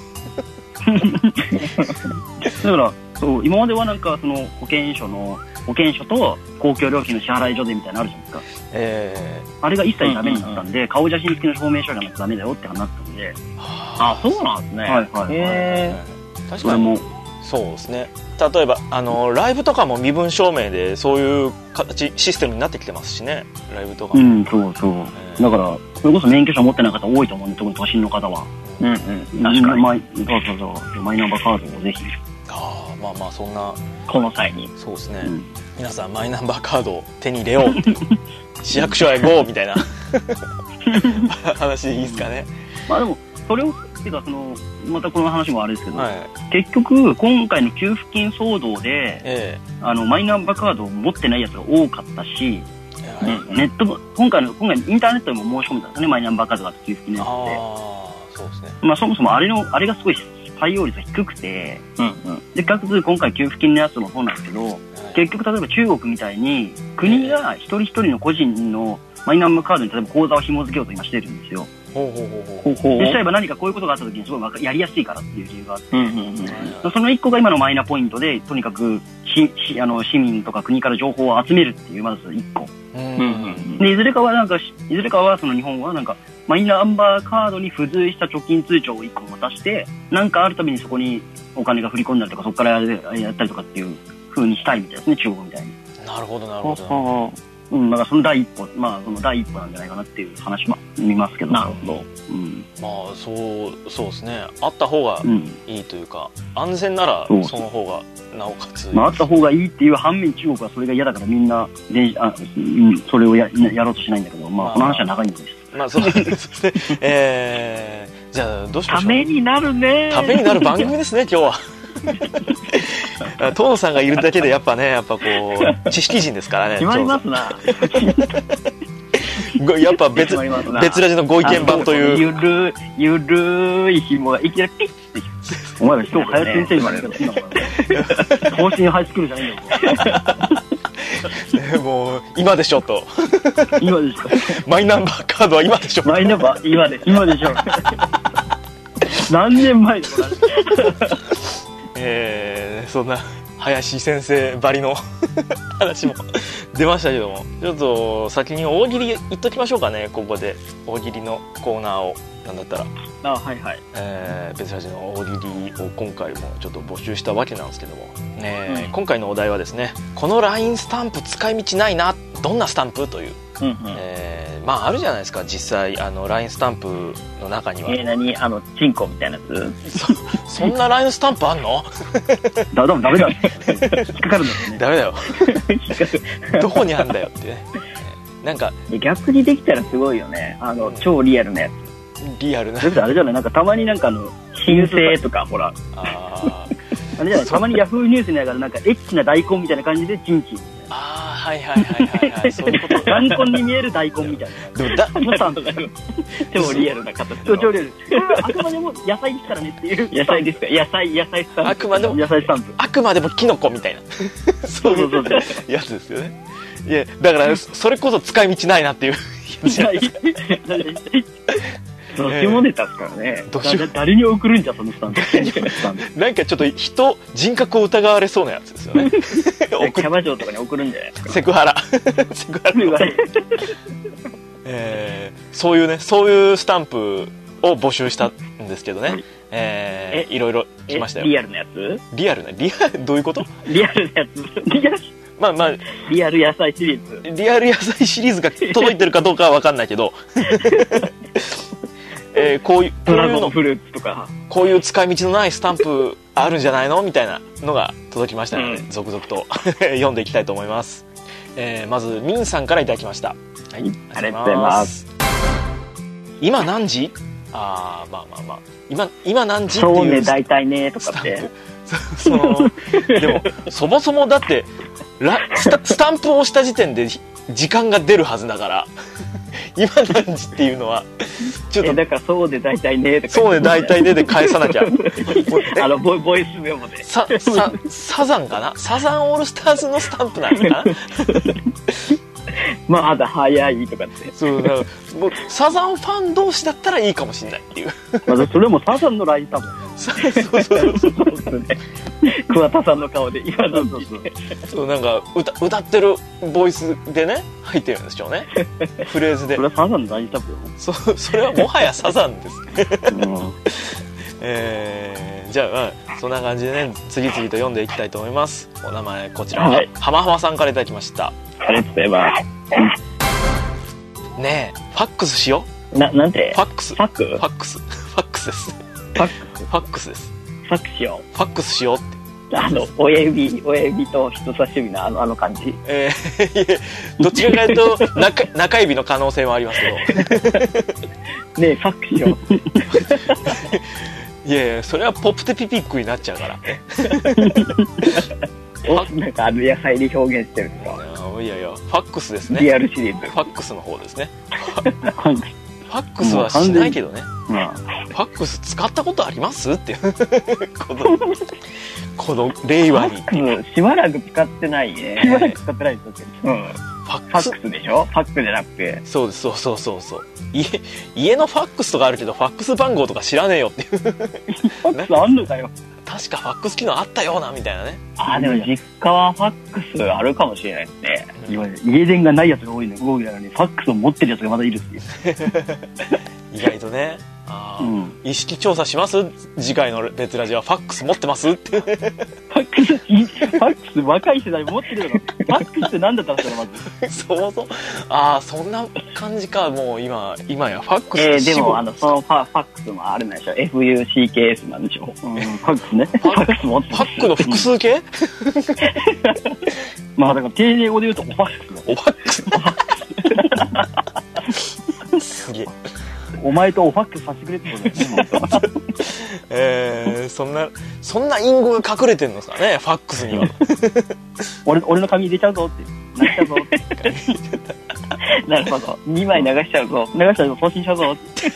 だからそう今まではなんかその保険証の保険証と公共料金の支払い所でみたいなのあるじゃないですか、えー、あれが一切ダメになったんで、うんうんうん、顔写真付きの証明書じゃなくてダメだよって話になったんで。 あ、そうなんですね。はいはいはい、 えー、確かにもそうですね。例えばあのライブとかも身分証明でそういう形システムになってきてますしね、ライブとかも。 うん、そうそう、えー、だからそれこそ免許証持ってない方多いと思うんで、特に都心の方は。うんうん、確かにマイそうそうそうマイナンバーカードをぜひ。ああ、まあまあそんなこの際に。 そうですね、うん、皆さんマイナンバーカードを手に入れよう市役所へ ゴー みたいな話でいいですかね。 まあでもそれをてかそのまたこの話もあれですけど、はい、結局今回の給付金騒動で、えー、あのマイナンバーカードを持ってないやつが多かったし、はい、ネット今回の今回インターネットでも申し込めたんですね、マイナンバーカードが給付金のやつって。あ、そうですね。まあそもそもあれのあれがすごい採用率が低くて、うんうん、でかつ今回給付金のやつもそうなんですけど、はい、結局例えば中国みたいに国が一人一人の個人のマイナンバーカードに例えば口座を紐付けようと今してるんですよ。ほうほうほうほう。でしちゃえば何かこういうことがあった時にすごいやりやすいからっていう理由があって、うんうんうん、その一個が今のマイナポイントでとにかくししあの市民とか国から情報を集めるっていうまず一個、うんうんうん、でいずれかはなんかいずれかはその日本はなんかマイナンバーカードに付随した貯金通帳をいっこ持たしてなんかあるたびにそこにお金が振り込んだりとかそこからやったりとかっていう風にしたいみたいですね、中国みたいに。 なるほどなるほど。 うん、だからその第一歩、まあその第一歩なんじゃないかなっていう話も見ますけど。 なるほど。 うん、まあそうそうですね。あった方がいいというか、うん、安全ならその方がなおかつ。 まああった方がいいっていう反面中国はそれが嫌だからみんなであ、うん、それを や, やろうとしないんだけど、まあ、まあ、この話は長いんです。 まあそうですね。えー、じゃあどうしましょう。 ためになるね。 ためになる番組ですね今日は。遠野さんがいるだけでやっぱね、やっぱこう知識人ですからね。 決まりますな。 やっぱ別別ラジのご意見番というゆるゆるい紐がいきなりピッて。お前ら人を林先生に言われるんだから更新ハイスクールじゃないんだよ。 もう今でしょと。 今でしょ。 マイナンバーカードは今でしょ。 マイナンバー今で今でしょ。何年前だこれ。 えー、そんな林先生ばりの話も出ましたけども、ちょっと先に大喜利言っときましょうかね。ここで大喜利のコーナーをなんだったらあ、はいはい、 えー、別ラジの大喜利を今回もちょっと募集したわけなんですけども、ね、うん、今回のお題はですね、この ライン スタンプ使い道ないな、どんなスタンプという、うんうん、えー、まああるじゃないですか実際あの ライン スタンプの中には。 えー、何あのチンコみたいなやつ。 そ, そんな ライン スタンプあんの？ だダメだ。引っかかるんだよね。 ダメだよ。どこにあんだよってね。なんか逆にできたらすごいよね。あの、うん、超リアルなやつ。 リアルな。 あれじゃない、なんかたまになんかあの申請とかほら。 ああれじゃない、たまにヤフーニュースにあるなんかエッチな大根みたいな感じでチンチン。 ああ、はいはいはいはいはい。そういうこと。 大根に見える大根みたいな。でもだのスタンプ。 超リアルな形。 超リアル。あくまでも野菜ですからねっていう。 野菜ですか。野菜野菜スタンプ。 あくまでも野菜スタンプ。 あくまでもキノコみたいな。そうそうそうやつですよね。いやだからそれこそ使い道ないなっていう。 ど下ネタですからね。 誰に送るんじゃそのスタンプ。 なんかちょっと人人格を疑われそうなやつですよね。キャバ嬢とかに送るんじゃないですか。 セクハラ。セクハラ。 えー、そういうねそういうスタンプを募集したんですけどね、えー、いろいろ来ましたよ。 リアルなやつ？ リアルなリアルどういうこと？ リアルなやつリアルまあまあリアル野菜シリーズリアル野菜シリーズが届いてるかどうかは分かんないけどえー、こういうドラゴンフルーツとかこういう使い道のないスタンプあるんじゃないのみたいなのが届きましたので、うん、続々と読んでいきたいと思います。えー、まずミンさんからいただきました。はい、 ありがとうございます。 今何時？あーまあまあまあ今今何時っていうそうね大体ねとかってそのでもそもそもだってラ ス, タスタンプを押した時点で時間が出るはずだから今何時っていうのはちょっとだからそうで大体ねとかそうね大体ねで返さなきゃあのボイ、ボイスメモでささサザンかなサザンオールスターズのスタンプなのかなまだ早いとかってそうだからもうサザンファン同士だったらいいかもしれないっていうまだそれもサザンのラインだもんそうそうそうそうね桑田さんの顔で今のそうそうそうなんか 歌, 歌ってるボイスでね入ってるんでしょうねフレーズでそれはサザンのラインだもんそ, それはもはやサザンです、 うんえー、じゃあ、まあ、そんな感じでね次々と読んでいきたいと思います。お名前こちらは、はい、はまはまさんからいただきました。 ありがとうございますねえファックスしようななんてファックスファックファックスファックスですファックファックスですファックしようファックスしようってあの親指親指と人差し指のあのあの感じえー、どっちかというと 中, 中指の可能性もありますけどねえファックしよういやいやそれはポプテピピックになっちゃうからなんかあの野菜で表現してるんですか。 いやいやファックスですね。 リアルシリーズファックスの方ですねファックスはしないけどね、うん、ファックス使ったことありますっていうこのこの令和にファックスしばらく使ってないね。しばらく使ってないですよ、うん、ファックスでしょ。ファックスじゃなくてそうですそうそうそうそう家, 家のファックスとかあるけどファックス番号とか知らねえよっていうファックスあんのかよ確かファックス機能あったようなみたいなね。 あでも実家はファックスあるかもしれないですね、うん、家電がないやつが多いのに多いのにファックスを持ってるやつがまだいるっていう意外とねあ、うん、意識調査します。次回の別ラジはファックス持ってますってファックスファックス若い世代持ってるのファックスって何だったんですかまずそうそうああそんな感じか。もう今今やファックスって、 えー、でもあのそのファ, ファックスもあるんでしょ エフユーシーケーエス なんでしょ、うん、ファックスねファックス持ってるファックの複数形まあだから丁寧語で言うとオファックスオファックスすげえお前とオファックスさせてくれってことねえー、そんなそんな隠語が隠れてるんですかねファックスには俺, 俺の紙入れちゃうぞって流しちゃうぞってなるほどにまい流しちゃうぞ流しちゃうぞ送信しちゃうぞって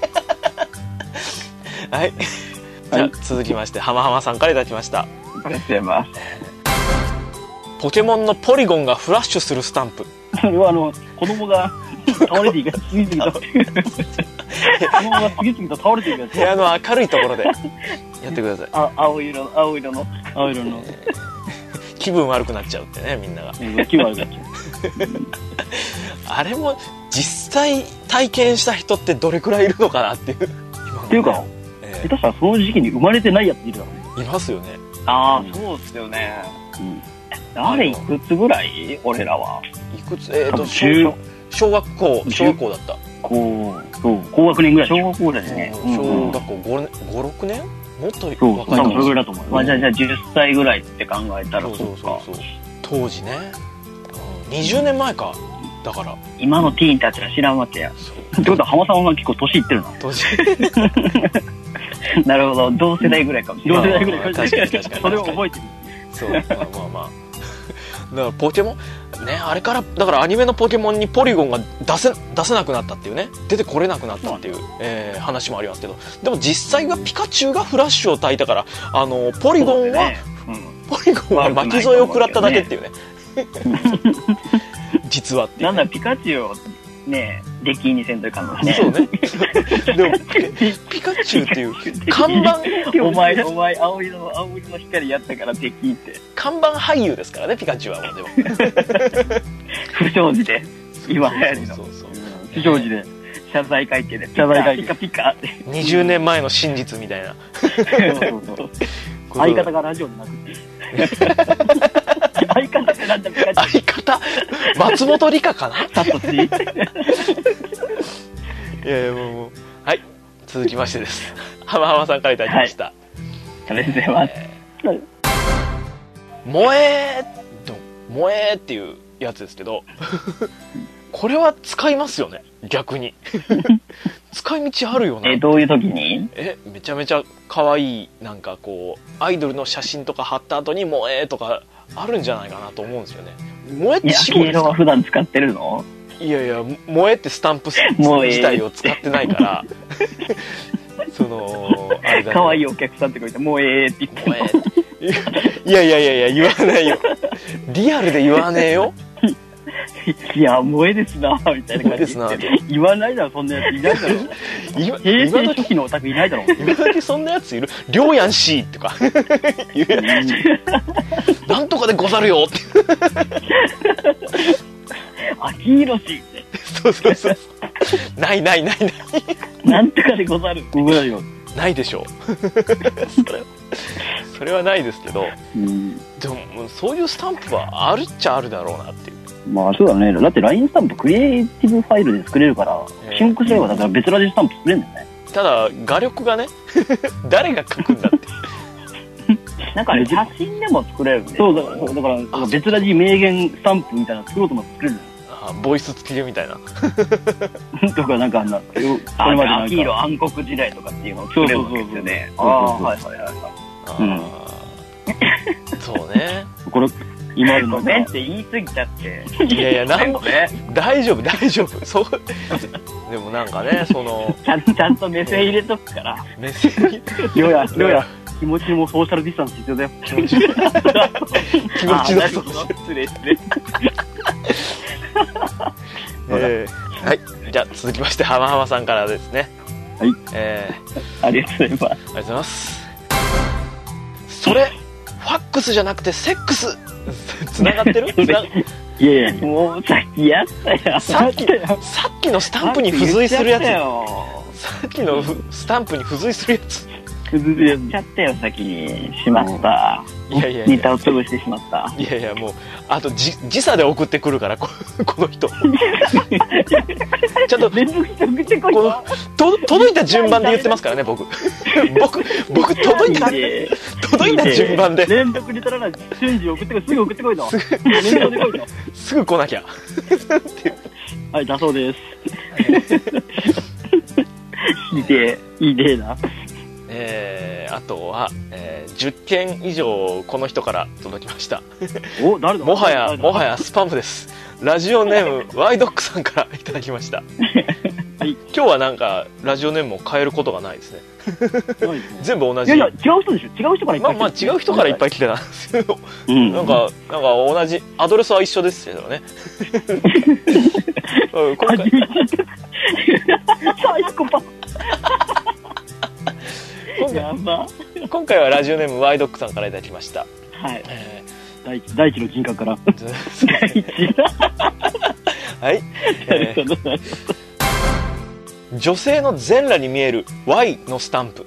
はいじゃあ続きましてはまはまさんからいただきました。 ありがとうございます。 ポケモンのポリゴンがフラッシュするスタンプ。 それはあの子供が倒れていく次々と子供が次々と倒れていくやつ。 部屋の明るいところでやってください。 あ青色青色の青色の、 えー、気分悪くなっちゃうってねみんなが。 気分悪くなっちゃう。 あれも実際体験した人ってどれくらいいるのかなっていう。 っていうか、えー、下手したらその時期に生まれてないやついるだろうね。 いますよね。 ああ、うん、そうですよね。うん。あれいくつぐらい？俺らは。いくつ？えっ、ー、と小小学校小学校だった。 こうそう高学年ぐらい。小学校だよね。 小学校五五六年？もっと若いかも。多分それぐらいだと思う。まあじゃあじゃあじゅっさいぐらいって考えたらそうか。そうそうそう。 当時ね。にじゅうねんまえか。だから今のティーンたちは知らんわけや。ってことは浜さんは結構年いってるな。 年。 なるほど同世代ぐらいかもしれない。同世代ぐらいかもしれない。 確かに確かに。 それを覚えてる。 そうまあまあまあ。だからポケモンねあれからだからアニメのポケモンにポリゴンが出せ出せなくなったっていうね出てこれなくなったっていう、えー、話もありますけどでも実際はピカチュウがフラッシュを焚いたからあのポリゴンは、ねうん、ポリゴンは巻き添えを食らっただけっていうね実はっていう、ね、 なんだピカチュウをねえ出禁にせんといかんのねそうねでもピカチュウっていう看板お前お前青色の青色の光やったから出禁って看板俳優ですからねピカチュウはもうでも不祥事で今流行りのそうそうそう、 不祥事で。 謝罪会見で。 謝罪会見。 ピカピカって。 にじゅうねんまえの真実みたいな。 そうそうそう。相方がラジオで泣く。相方ってなんだピカ相方松本里香かなさっとし。いやいやもう、はい。続きましてです。浜浜さんからいただきました。はい、 ありがとうございます。 えー、萌えー、萌えーっていうやつですけど、これは使いますよね、逆に。使い道あるよな。 え、どういう時に？ え、めちゃめちゃ可愛い、なんかこう、アイドルの写真とか貼った後に萌えとかあるんじゃないかなと思うんですよね。萌えって死語ですか？ いや、黄色は普段使ってるの？ いやいや、萌えってスタンプ自体を使ってないから、その、あれだね。 可愛いお客さんってこいて、萌えって言って。萌えいやいやいやいや、言わないよ。リアルで言わねえよ。 いや、萌えですな、みたいな感じ。萌えですなって。 言わないだろ、そんなやついないだろ。 今、 平成初期のオタクいないだろ。 今時そんなやついる？りょうやんしーとか。言うやつ。なんとかでござるよって。 秋広しって。 そうそうそう。ないないないない。 なんとかでござる。 ござるよ。 ないでしょう。それは、それはないですけど、うん、でもそういうスタンプはあるっちゃあるだろうなっていう。 まあそうだね。だって ライン スタンプクリエイティブファイルで作れるから、えー、シンクすればだから別ラジスタンプ作れるんだよね。 ただ画力がね、誰が書くんだって。 なんかね、写真でも作れるんで。 そうだから、だから別ラジ名言スタンプみたいなの作ろうとも作れるのよ。 あ、ボイス付きでみたいな。 とかなんかあんな、これまでアキーロ暗黒時代とかっていうのを作れるんですよね。ああ、はいはいはいはい。そうね。 これ今あるのごめんって言い過ぎちゃって。 いやいや、なんもね、大丈夫大丈夫。そう。でもなんかね、そのちゃんちゃんと目線入れとくから。 目線入れ。 りょうやりょうや。気持ちもソーシャルディスタンス必要だよ。気持ち。 気持ちのソーシャル。 失礼失礼。 えー、はい、じゃあ続きまして浜浜さんからですね。 はい、 えー、ありがとうございます。ありがとうございます。それファックスじゃなくてセックスつながってる？つないやいや、もうさっきやったよ。 さっきさっきのスタンプに付随するやつ。さっきのスタンプに付随するやつ。 付随しちゃったよ、先に。しまった。 いやいやいや、 ネタを潰してしまった。 いやいや、もうあとじ時差で送ってくるから、こ, この人ちゃんと連続して送ってこいとと届いた順番で言ってますからね、僕僕僕届いた届いた順番で連続に取らない瞬時送ってこい、すぐ送ってこいと、連続で来いと、 すぐ来なきゃはい、だそうです。 ひでえいいねえな。 えー、あとは、えー、じゅっけん以上この人から届きました。 お、誰だ？ もはやもはやスパムです。ラジオネームワイドックさんからいただきました。はい、今日はなんかラジオネームを変えることがないですね。全部同じ。 いやいや違う人でしょ。違う人からいっぱい来て、 まあまあ違う人からいっぱい来てたんですけど、うん、なんかなんか同じアドレスは一緒ですけどね。今回サイコパス。 今回, 今回はラジオネームワイドックさんからいただきました。 はい。 えー、大地大地の人格から。 大地。 はい。えー、女性の全裸に見える Y のスタンプ。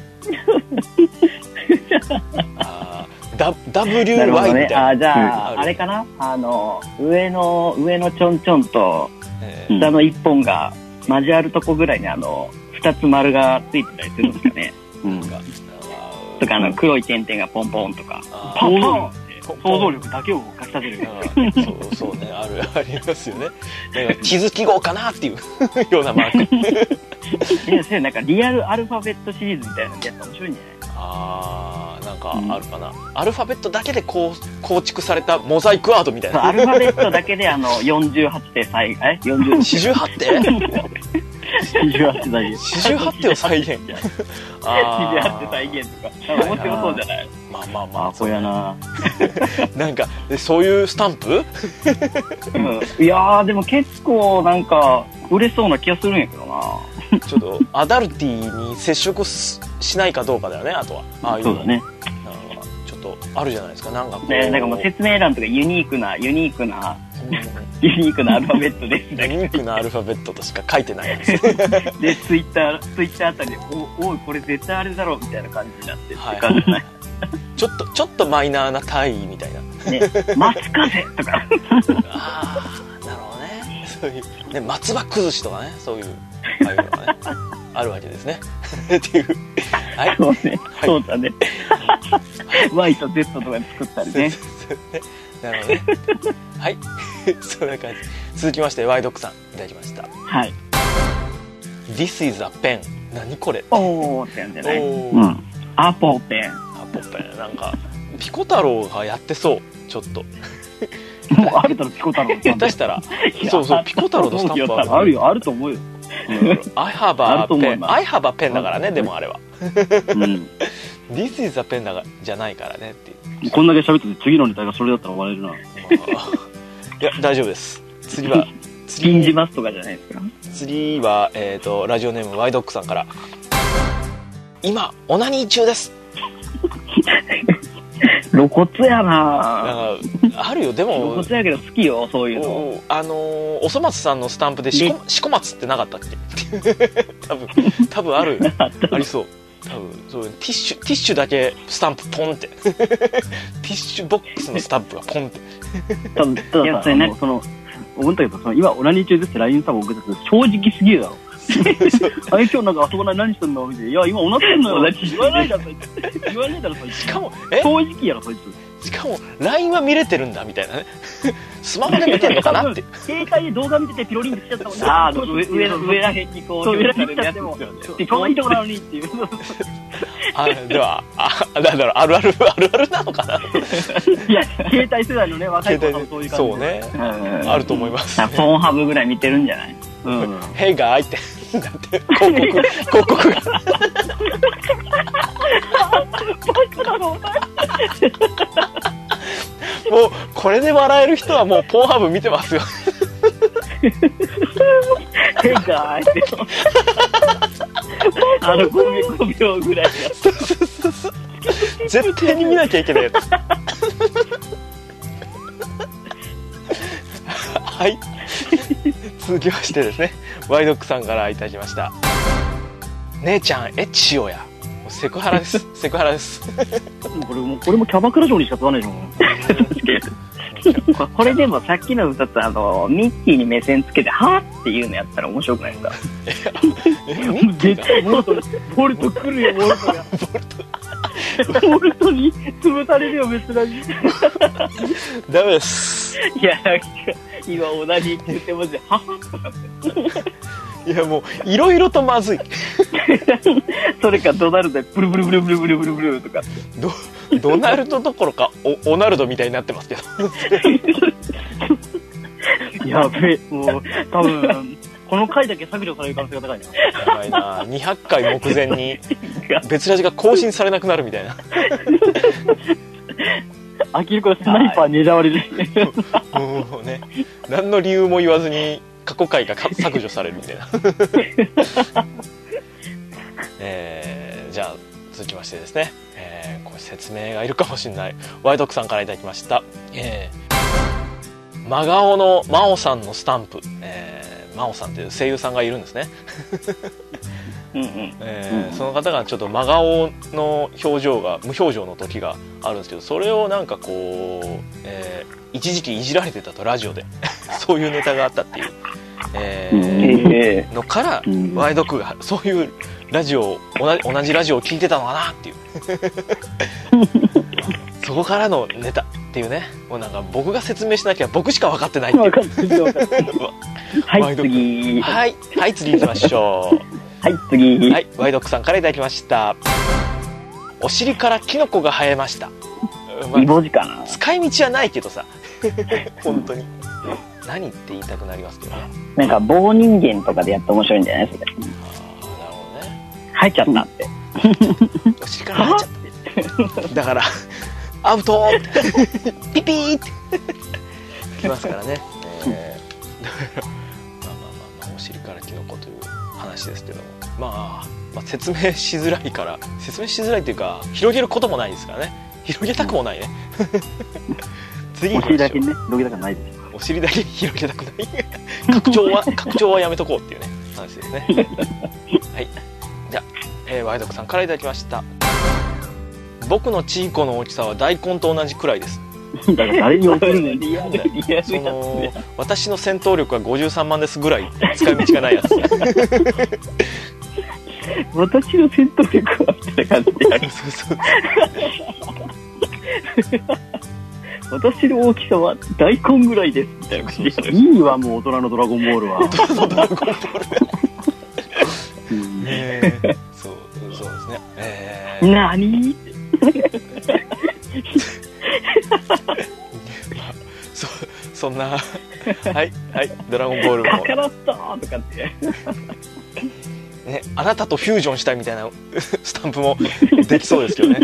あ ダブリューワイ みたいな。 あ、じゃあ、うん、あれかな、あの上の上のちょんちょんと下の一本が交わるとこぐらいにあの二つ丸がついてたりするんですかね。うん、とかあの黒い点々がポンポンとか、 ポンポン想像力だけをかきたてる。 そうそうね、あるありますよね。なんか地図記号かなっていうようなマーク。 いや、それなんかリアルアルファベットシリーズみたいなのやったら面白いんじゃない？ あー、なんかあるかな、うん、アルファベットだけでこう構築されたモザイクアートみたいな。 アルファベットだけであのよんじゅうはち手再現、えよんじゅうよんじゅうはち手よんじゅうはち再現。 よんじゅうはち手を再現。 よんじゅうはち手再現とか、面白そうじゃない？ まあまあまあ、 そうやな。 なんかそういうスタンプ？ うん、いやーでも結構なんか売れそうな気がするんやけどな。 ちょっとアダルティに接触 し, しないかどうかだよね。あとはああいうそうだね。 なんかちょっとあるじゃないですか。なんかこう、 ね、なんかもう説明欄とかユニークなユニークなユニークなアルファベットです。 ユニークなアルファベットとしか書いてないです。 で、ツイッター、ツイッターあたりで、お、おい、これ絶対あれだろうみたいな感じになってるって感じない。 ちょっと、ちょっとマイナーな単位みたいな。 ね、松風とか。 ああ、なるほどね。そういう、ね、松葉崩しとかね、そういう、ああいうのがね、あるわけですね。っていう。はい。 そうね、そうだね。Y と Z とかで作ったりね。 なるほどね。はい。そんな感じ。続きまして、ワイドックさん、いただきました。 はい。 This is a pen。何これ？ おーってやんじゃない？ おー。 うん。アポペン。 アポペン。なんか、ピコ太郎がやってそう。ちょっと。 もうあるだろ、ピコ太郎。 下手したら、そうそう、ピコ太郎のスタンプある。 あるよ、あると思うよ。 I have a pen。I have a pen だからね、でもあれは。 うん。 This is a pen だがじゃないからねっていう。 こんだけ喋ってて次のネタがそれだったら笑えるな。まあ、 いや、大丈夫です。次は、 次信じますとかじゃないですか。 次は、えっと、ラジオネームワイドックさんから。今、オナニー中です。 露骨やななんかあるよ、でも。 露骨やけど好きよ、そういうの。 あのー、おそ松さんのスタンプでしこ、しこ松ってなかったっけ多分、多分ある。ありそう。多分そうティッシュティッシュだけスタンプポンってティッシュボックスのスタンプがポンってただたださ、あのその思ったけど、その今オナニー中ですって ライン さ送ってたけど正直すぎるだろ。あれ今日なんかあそこで何してんのみたいな。いや今オナってんのよ。言わないだろそいつ。言わないだろそいつ。 しかもえ正直やろそいつ。 しかも ライン は見れてるんだみたいなね。スマホで見てるのかなって。 携帯で動画見ててピロリンってしちゃったもんね。 ああ、上上の上らへんにこう上らへんに来ちゃっても可愛いとこなのにっていう。 あではあだからあるあるあるあるなのかな。 いや携帯世代のね若い子はそういう感じ。 そうね。あると思います。 ポーンハブぐらい見てるんじゃない？ うん。 ヘイガーってだって広告広告が。もうこれで笑える人はもうポーハブ見てますよ。 ヘイガーってあのごびょうぐらいやそうそうそうそう絶対に見なきゃいけないやつ。はい、続きましてですね、ワイドックさんからいただきました。姉ちゃんエッチしようや。セクハラですセクハラです。 これもこれもキャバクラ嬢にしか使わないじゃん。 これでもさっきの歌とあのミッキーに目線つけてはぁっていうのやったら面白くないですか？ 絶対ボルトボルト来るよボルトがボルトに潰されるよ別ラジ。 ダメです。 いやなんか今同じって言ってますよはぁとかっていやもういろいろとまずい。 それかドナルドでブルブルブルブルブルブルブルとかドドナルドどころか お, オナルドみたいになってますけど。 やべえもう多分この回だけ削除される可能性が高いな。 やばいな。にひゃっかい目前に別ラジが更新されなくなるみたいな。 アキルコスナイパー狙われる。 もうね何の理由も言わずに過去回が削除されるみたいな。えー、じゃあ続きましてですね、えー、これ説明がいるかもしれない。ワイドックさんからいただきました、えー、真顔の真央さんのスタンプ、えー、真央さんっていう声優さんがいるんですね。 うんうんえーうん、その方がちょっと真顔の表情が無表情の時があるんですけど、それをなんかこう、えー、一時期いじられてたとラジオでそういうネタがあったっていう、えー、のから、ワイドクがそういうラジオ同じ、同じラジオを聞いてたのかなっていうそこからのネタっていうね。もうなんか僕が説明しなきゃ僕しか分かってないっていう。 はい次はいはい次行きましょう。 はい次はいワイドックさんからいただきました。お尻からキノコが生えました。 まあ、イボジかな。 使い道はないけどさ本当に何って言いたくなりますけどね。 なんか棒人間とかでやって面白いんじゃないそれ。 ああなるほどね。 生えちゃったって、 うん、お尻から生えちゃっただからアウトピピーってきますからね、えー、だからまあまあまあ、まあ、お尻からキノコという話ですけども、まあ、まあ説明しづらいから説明しづらいっていうか広げることもないですからね。広げたくもないね。次お尻だけね広げたくないです。 お尻だけ広げたくない拡張は拡張はやめとこうっていうね話ですねはい、じゃあ、えー、ワイドクさんからいただきました。僕のチーコの大きさは大根と同じくらいです。 だから誰に送るねんリアルリアルその私の戦闘力はごじゅうさんまんですぐらい使い道がないやつ私の戦闘力はみたいな感じでやるそうそう私の大きさは大根ぐらいですみたいな感じでやる。 いいわ、もう大人のドラゴンボールは。 大人のドラゴンボールねえそうそうですね、えー、 何そ, そんなはいはいドラゴンボールもカカロットとかってね、あなたとフュージョンしたいみたいなスタンプもできそうですけどね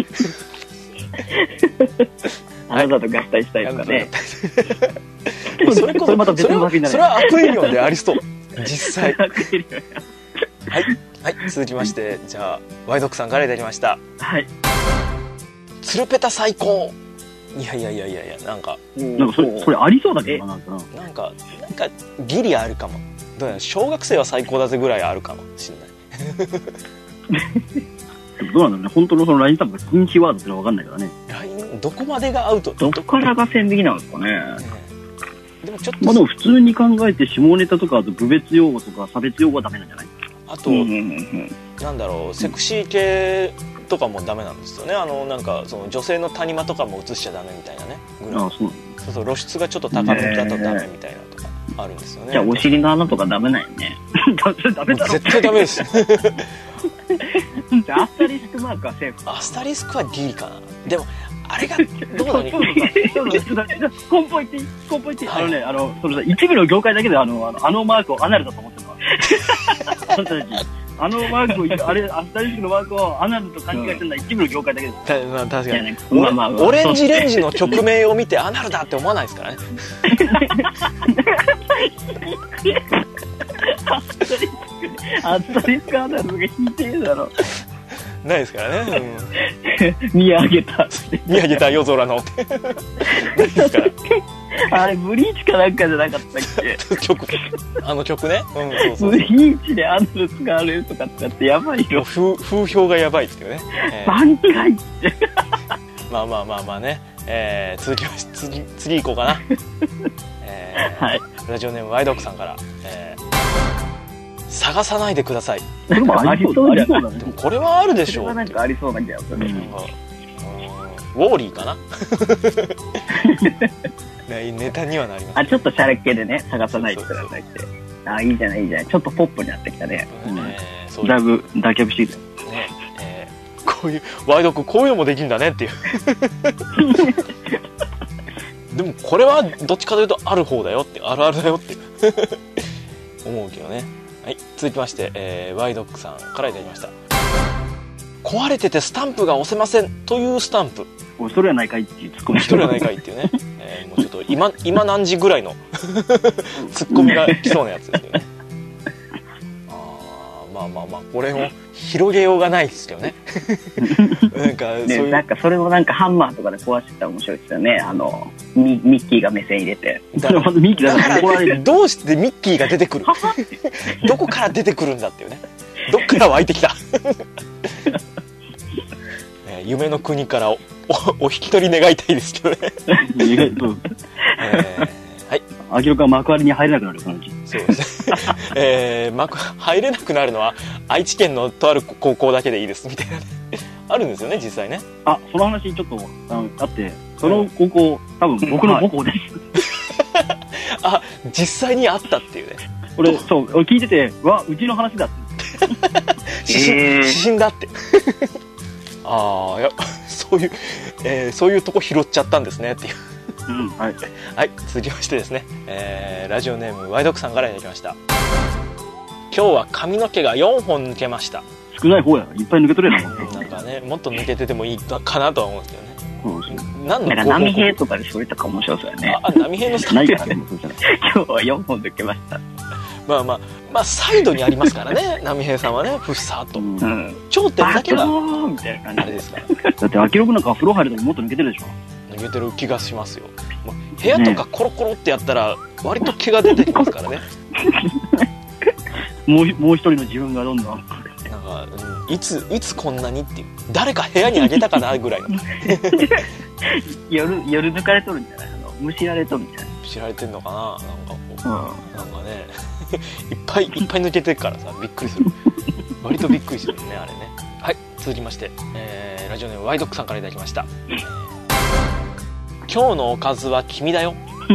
あなたと合体したいとかねそれこそそれまた別の作品だね。 それはアクエリオンでありそう実際はい、はい、続きましてじゃあワイドクさんからいただきました。 はい、 ツルペタ最高。いやいやいやいやいやなんかなんかそれそれありそうだけどな、なんかななんかなんかギリあるかも。どうやら小学生は最高だぜぐらいあるかもしれないどうなんだろうね、本当のその ライン スタンプが禁止ワードってのは分かんないからね。 ライン どこまでがアウト、 どこからが線引きなんですかね。 ねでもちょっと、 まあでも普通に考えて下ネタとかあと部別用語とか差別用語はダメなんじゃない？ あと、 うんうんうん、 なんだろうセクシー系とかもダメなんですよね。あのなんかその女性の谷間とかも映しちゃダメみたいなねぐらい。 ああそうなんだ。 そうそう露出がちょっと高めだとダメみたいなとかあるんですよね。 じゃあお尻の穴とかダメなんよねダメだろ。 絶対ダメですじゃあアスタリスクマークはセーフ。 アスタリスクはギリかな。でもあれがどうなのに根本一根本一あのね、あのそのさ一部の業界だけであのあのあのマークをアナルだと思ってるのあの人たちあのマークをあれアスタリスクのマークをアナルと勘違いしてるのは一部の業界だけです。 たまあ、確かに、 まあまあまあ、 オレンジレンジの曲名を見てアナルだって思わないですからねアスタリスクアナルが引いてるだろないですからね、 うん、見上げた見上げた夜空のってないですからあれブリーチかなんかじゃなかったっけ曲あの曲ね、うん、そうそうブリーチでアナル使われるとかってやってやばいよ。 風, 風評がやばいっていうね、えー、 挽回ってまあまあまあまあね、えー、続きまして次次行こうかな、えーはい、ラジオネームワイドクさんから、えー、探さないでください。 これもありそうだね。 でもこれはあるでしょう。 これはなんかありそうな気がする、うん、 ウォーリーかなね、ネタにはなります、 あ、ちょっとシャレっ気でね探さないでくださいって。あ、いいじゃないいいじゃない、ちょっとポップになってきたね、うん、 えー、そうだいぶ脱却してきたね、えー、こういうワイドクこういうのもできるんだねっていうでもこれはどっちかというとある方だよってあるあるだよって思うけどね。はい、続きまして、えー、ワイドクさんからいただきました。壊れててスタンプが押せませんというスタンプ。 おそれはないかいっていうツッコミ。 それはないかいっていうね、えー、もうちょっと今今何時ぐらいのツッコミが来そうなやつですよねあまあまあまあこれを広げようがないですけどねなんかそういう、 ね、なんかそれをなんかハンマーとかで壊してたら面白いですよね。あの ミ, ミッキーが目線入れてだからミッキーだから怒られるどうしてミッキーが出てくるどこから出てくるんだっていうね、どっから湧いてきた夢の国から お, お, お引き取り願いたいですけどねえー、はい。 あきろくは幕張に入れなくなるそのうち。 そうですね、えー、幕入れなくなるのは愛知県のとある高校だけでいいですみたいなねあるんですよね実際ね。 あ、その話ちょっと あ, あってその高校、うん、多分僕の母校です、 はい、あ、実際にあったっていうね。 俺そう俺聞いててわうちの話だって指針、えー、指針だってああ、やそういう、えー、そういうとこ拾っちゃったんですねっていう、 うん、はい、 はい、続きましてですね、えー、ラジオネームワイドクさんからいただきました。今日は髪の毛がよんほん抜けました。 少ない方や、いっぱい抜け取れるななんかね、もっと抜けててもいいかなとは思うんですけどね。 そうですね。 何のなんか波平とかでそういったか面白そうやね。 あ、波平のスタイルないからね、そうじゃない今日はよんほん抜けましたまあまあまあサイドにありますからね波平さんはね、ふっさーっと、うん、頂点だけがみたいな感じあれですからだってアキロクなんか風呂入るときもっと抜けてるでしょ。 抜抜けてる気がしますよ。もう部屋とかコロコロってやったら割と気が出てきますからね。 もうもう一人の自分がどんどんなんか、うん、いついつこんなにっていう、誰か部屋にあげたかなぐらいの。 夜夜抜かれとるんじゃない？あのむしられとるんじゃない？ むしられてんのかな、なんかこう、うん、なんかねいっぱいいっぱい抜けてるからさ、びっくりする。割とびっくりするねあれね。はい、続きまして、えー、ラジオネームワイドックさんからいただきました。今日のおかずは君だよ。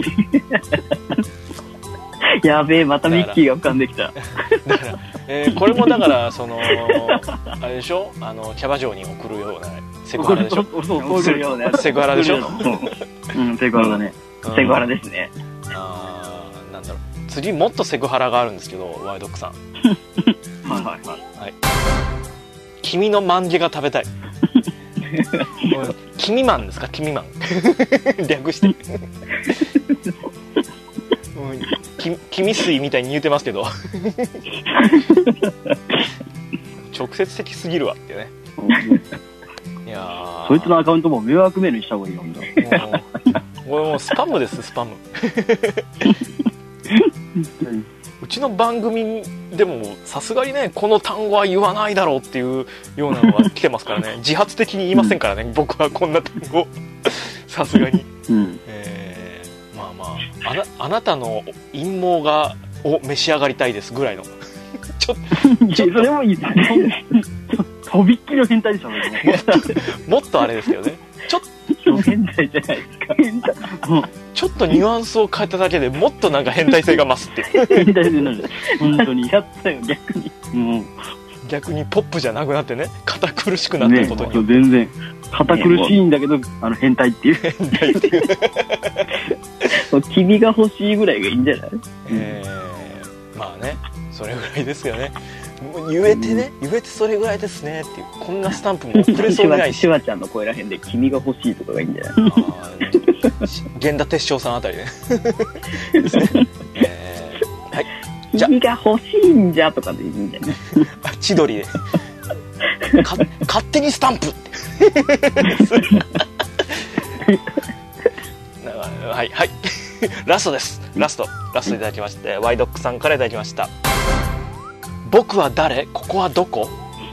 やべえ、またミッキーが浮かんできた。 だから、えー、これもだからそのあれでしょ、あのキャバ嬢に送るようなセクハラでしょ。 送るようなセクハラでしょ。 うん、セクハラだね。セクハラですね。 あー、なんだろう、次もっとセクハラがあるんですけど、ワイドックさん。 はいはいはい。 はい、君のマンゲが食べたい。君マンですか、君マン。略して。き君水みたいに言うてますけど。直接的すぎるわってね。いやー、 そいつのアカウントも迷惑メールにした方がいいよ。もうこれもうスパムです、スパム。うちの番組でもさすがにね、この単語は言わないだろうっていうようなのが来てますからね。自発的に言いませんからね、うん、僕はこんな単語さすがに、うん、えー、まあまあ、あな、あなたの陰謀がを召し上がりたいですぐらいのちょっとそれもいいですね。とびっきりの変態でしょ。もっと、もっとあれですけどね、ちょっと変態じゃないですか。変態、 ちょっとニュアンスを変えただけでもっとなんか変態性が増すっていう。 変態性なんだ。本当にやったよ、逆に。もう逆にポップじゃなくなってね、堅苦しくなってることに、 ね、全然堅苦しいんだけど、ね、あの変態っていう変態っていう君が欲しいぐらいがいいんじゃない？ えー、まあね、それぐらいですよね。言えてね、言えてそれぐらいですねっていう、こんなスタンプも送れそうにないし。 シュワちゃんの声らへんで君が欲しいとかがいいんじゃない？ あ、源田鉄章さんあたりね。ですね。えー、はい。じゃ君が欲しいんじゃとかでいいんじゃない？ 千鳥でか勝手にスタンプって。はいはい。ラストです。ラストラストいただきまして、ワイドックさんからいただきました。僕は誰？ここはどこ？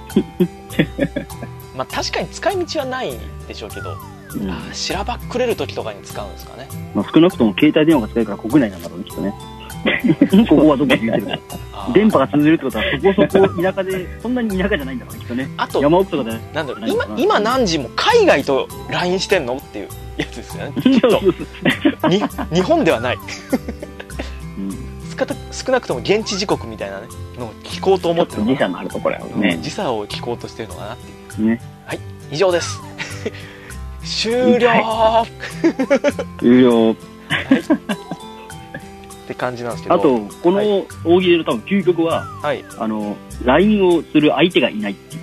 まあ確かに使い道はないでしょうけど、うん、しらばっくれる時とかに使うんですかね。 まあ、少なくとも携帯電話が使えるから国内なんだろうね、きっとね。ここはどこって言ってるから電波が通じるってことはそこそこ田舎で、そんなに田舎じゃないんだろうね、きっとね。あと山奥とかでなんだろう、今今何時も海外と ライン してんのっていうやつですよね、きっと。に日本ではない。少なくとも現地時刻みたいな、ね、のを聞こうと思ってるのかな。 時差のあるところやもんね。 時差を聞こうとしてるのかなっていう、 ね、 はい、以上です。終了、はい、 終了、はい、 って感じなんですけど、 あとこの大喜利の多分究極は、はい、あの ライン をする相手がいないっていう。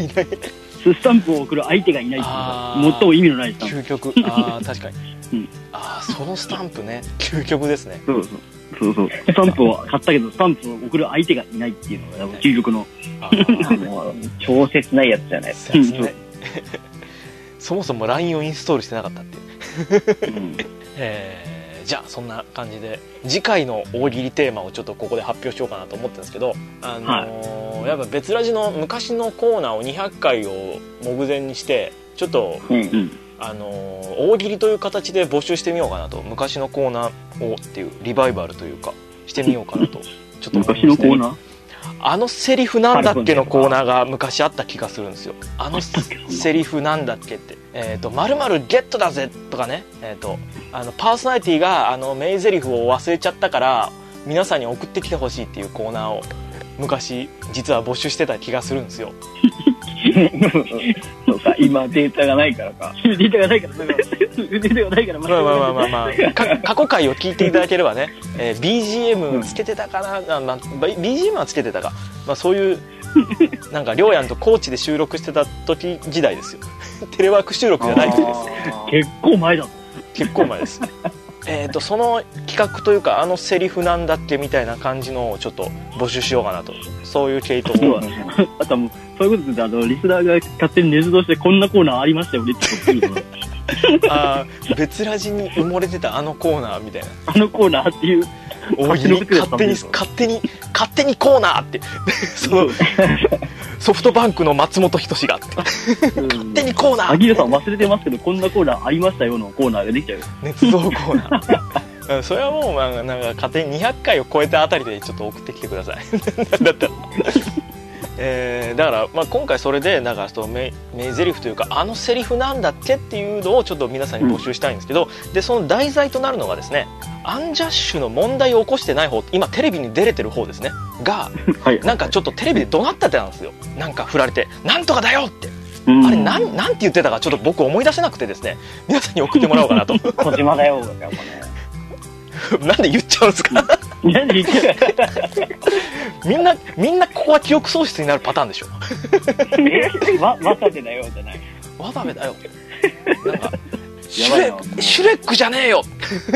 いないスタンプを送る相手がいないっていうのが最も意味のないスタンプ。 究極、ああ確かに、うん、ああそのスタンプね、究極ですね。 そうそうそうそう、スタンプを買ったけどスタンプを送る相手がいないっていうのが究極の、あもう超切ないやつじゃないですか。 そもそも ライン をインストールしてなかったっていう、うん、えー、じゃあそんな感じで次回の大喜利テーマをちょっとここで発表しようかなと思ってるんですけど、あのーはい、やっぱ別ラジの昔のコーナーをにひゃっかいを目前にしてちょっと、うんうん、あのー、大喜利という形で募集してみようかなと、昔のコーナーをっていうリバイバルというかしてみようかなとちょっと思いまして、 昔のコーナー、 あのセリフなんだっけのコーナーが昔あった気がするんですよ。あのセリフなんだっけって、えっと〇〇ゲットだぜとかね、えっとあのパーソナリティがあの名台詞を忘れちゃったから皆さんに送ってきてほしいっていうコーナーを昔実は募集してた気がするんですよ。 そうか、今データがないからか。データがないからデータがないからまあまあまあまあまあ過去回を聞いていただければね、えー、ビージーエム つけてたかな、まあ、ビージーエム はつけてたか、まあ、そういうなんかりょうやんと高知で収録してた時時代ですよ。テレワーク収録じゃない時です。 結構前だ。 結構前です。 えーとその企画というかあのセリフなんだっけみたいな感じのをちょっと募集しようかなと、そういう系統をあとはもうそういうことで、あのリスナーが勝手に捏造してこんなコーナーありましたよねってこと言うのあ別ラジに埋もれてたあのコーナーみたいな、 あのコーナーっていう大喜利勝手に勝手に勝手にコーナーってそのソフトバンクの松本人志が勝手にコーナー、 アギルさん忘れてますけどこんなコーナーありましたよのコーナーができちゃう。 捏造コーナーそれはもうまあなんか勝手ににひゃっかいを超えたあたりでちょっと送ってきてくださいだったらえー、だから、まあ、今回それでなんかその名名台詞というかあのセリフなんだっけっていうのをちょっと皆さんに募集したいんですけど、うん、でその題材となるのがですね、アンジャッシュの問題を起こしてない方、今テレビに出れてる方ですねが、はい、なんかちょっとテレビで怒鳴ってたんですよ。なんか振られてなんとかだよって、うん、あれなんなんて言ってたかちょっと僕思い出せなくてですね、皆さんに送ってもらおうかなと小島だよやっぱねなんで言っちゃうんですかなんで言っちゃうみんなみんなここは記憶喪失になるパターンでしょえわ渡部だよじゃない、 渡部だよなんかシュレックシュレックじゃねえよ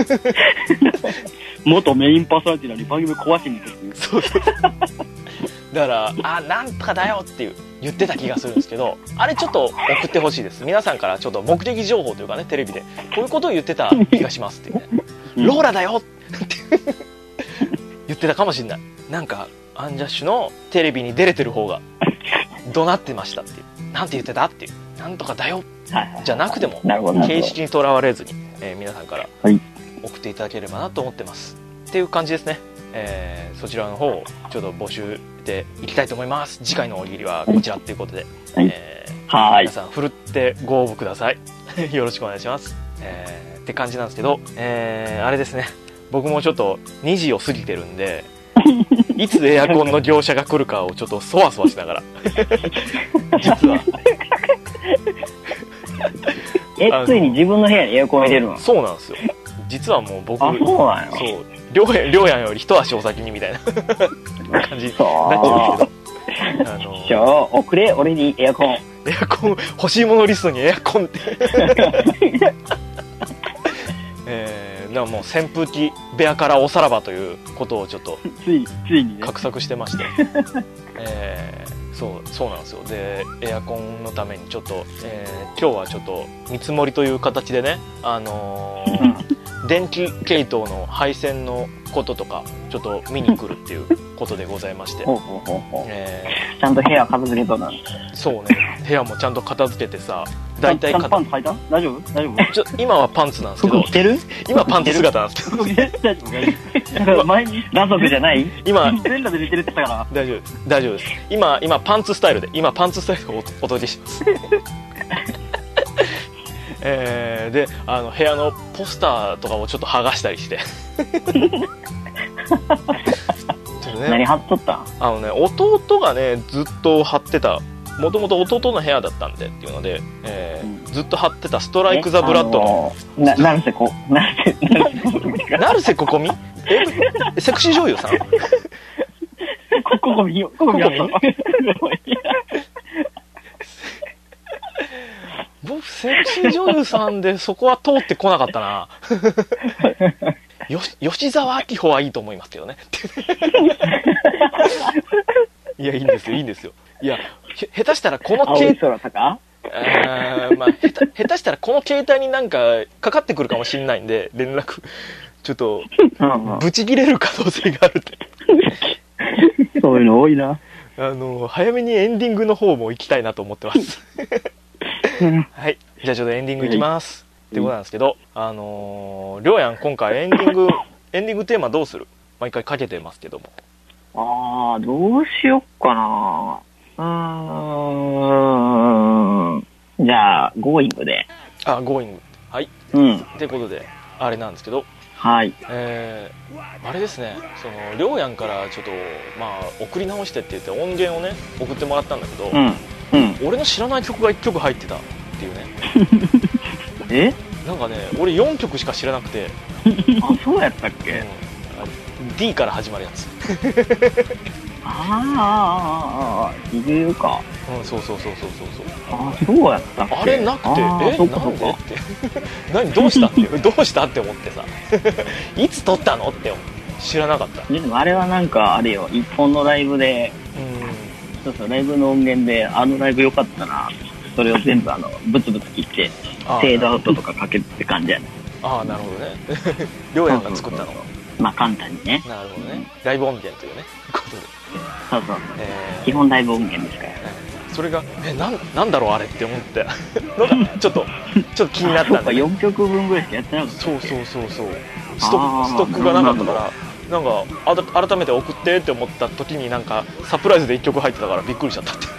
元メインパーソナリティなのに番組壊しに行くっていう。 そうそうだからあなんとかだよっていう言ってた気がするんですけど、あれちょっと送ってほしいです。皆さんからちょっと目的情報というかね、テレビでこういうことを言ってた気がしますっていうねローラだよって言ってたかもしれない。なんかアンジャッシュのテレビに出れてる方が怒鳴ってましたっていう、なんて言ってたっていう、なんとかだよじゃなくても形式にとらわれずに、えー、皆さんから送っていただければなと思ってますっていう感じですね。えー、そちらの方をちょっと募集していきたいと思います。次回の大喜利はこちらということで、 はいえー、 はい皆さんふるってご応募くださいよろしくお願いします、えー、って感じなんですけど、えー、あれですね、僕もちょっとにじを過ぎてるんでいつエアコンの業者が来るかをちょっとそわそわしながら実はえついに自分の部屋にエアコン入れるの？ そうなんですよ。実はもう僕あそうなんよ、 そうりょうやんりょうやんより一足お先にみたいな感じになっちゃうんですけど、あのちょ遅れ俺にエアコンエアコン欲しいものリストにエアコンってえー、だからもう扇風機部屋からおさらばということをちょっとついついにね画策してまして、えー、そうそうなんですよ。でエアコンのためにちょっと、えー、今日はちょっと見積もりという形でね、あのー、電気系統の配線のこととかちょっと見に来るっていうことでございまして、 ほうほうほうほう、 えー、ちゃんと部屋片付けとな。 そうね、部屋もちゃんと片付けてさ、だいたいパンツ履いた？大丈夫？大丈夫？ ちょ今はパンツなんですけど、 着てる？ 今パンツ姿なんですけど大丈夫？なんか前に裸族じゃない？ 今全裸で寝てるって言ったから大丈夫です大丈夫です。今今パンツスタイルで今パンツスタイルでおお届けしますえー、であの部屋のポスターとかをちょっと剥がしたりしてちょっとね、 何貼っとった？ あのね弟がねずっと貼ってた、もともと弟の部屋だったんでっていうので、えーうん、ずっと貼ってたストライク・ザ・ブラッドの、 あのー、な成瀬こ成瀬成瀬ここみえセクシー女優さんここみよここみあった僕セクシー女優さんでそこは通ってこなかったなよ吉沢明穂はいいと思いますけどねいやいいんですよいいんですよ。いや下手したらこの携帯あ、 まあ、下手下手したらこの携帯になんかかかってくるかもしれないんで連絡ちょっとブチ切れる可能性があるってそういうの多いな。 あの早めにエンディングの方も行きたいなと思ってますはい、じゃあちょっとエンディングいきます、はい、ってことなんですけど、あのー、りょうやん今回エンディングエンディングテーマどうする？毎回かけてますけども。 あーどうしよっかな。うーんじゃあゴーイングで。 あゴーイングはい、 うん、 ってことであれなんですけど、 はい、 えー、あれですね、そのりょうやんからちょっとまあ送り直してって言って音源をね送ってもらったんだけど、 うんうん、 俺の知らない曲がいっきょく入ってたっていうねえなんかね俺よんきょくしか知らなくてあそうやったっけ、 うん、D から始まるやつああ、自由か。 うん、そうそうそうそうそうそう。 ああ、そうやったっけ。 あれなくて、え、なんでって何どうしたってどうしたって思ってさいつ撮ったのって知らなかった。 でもあれはなんかあれよ、一本のライブで、うん、そうそう、ライブの音源で、あのライブ良かったな、それを全部あのブツブツ切ってフェードアウトとかかけるって感じやね。 ああ、なるほどねりょうやんが作ったの。 そうそうそう、まあ簡単にね。 なるほどね、ライブ音源というねことで、 そうそう、 えー、 基本ライブ音源ですから、 えー、それがえな ん, なんだろうあれって思ってなんかちょっとちょっと気になったんで、ね、 よんきょくぶんぐらいしかやってなかった。 そうそうそうそう、ストックストックがなかったからなんか改めて送ってって思った時になんかサプライズでいっきょく入ってたからびっくりしちゃったって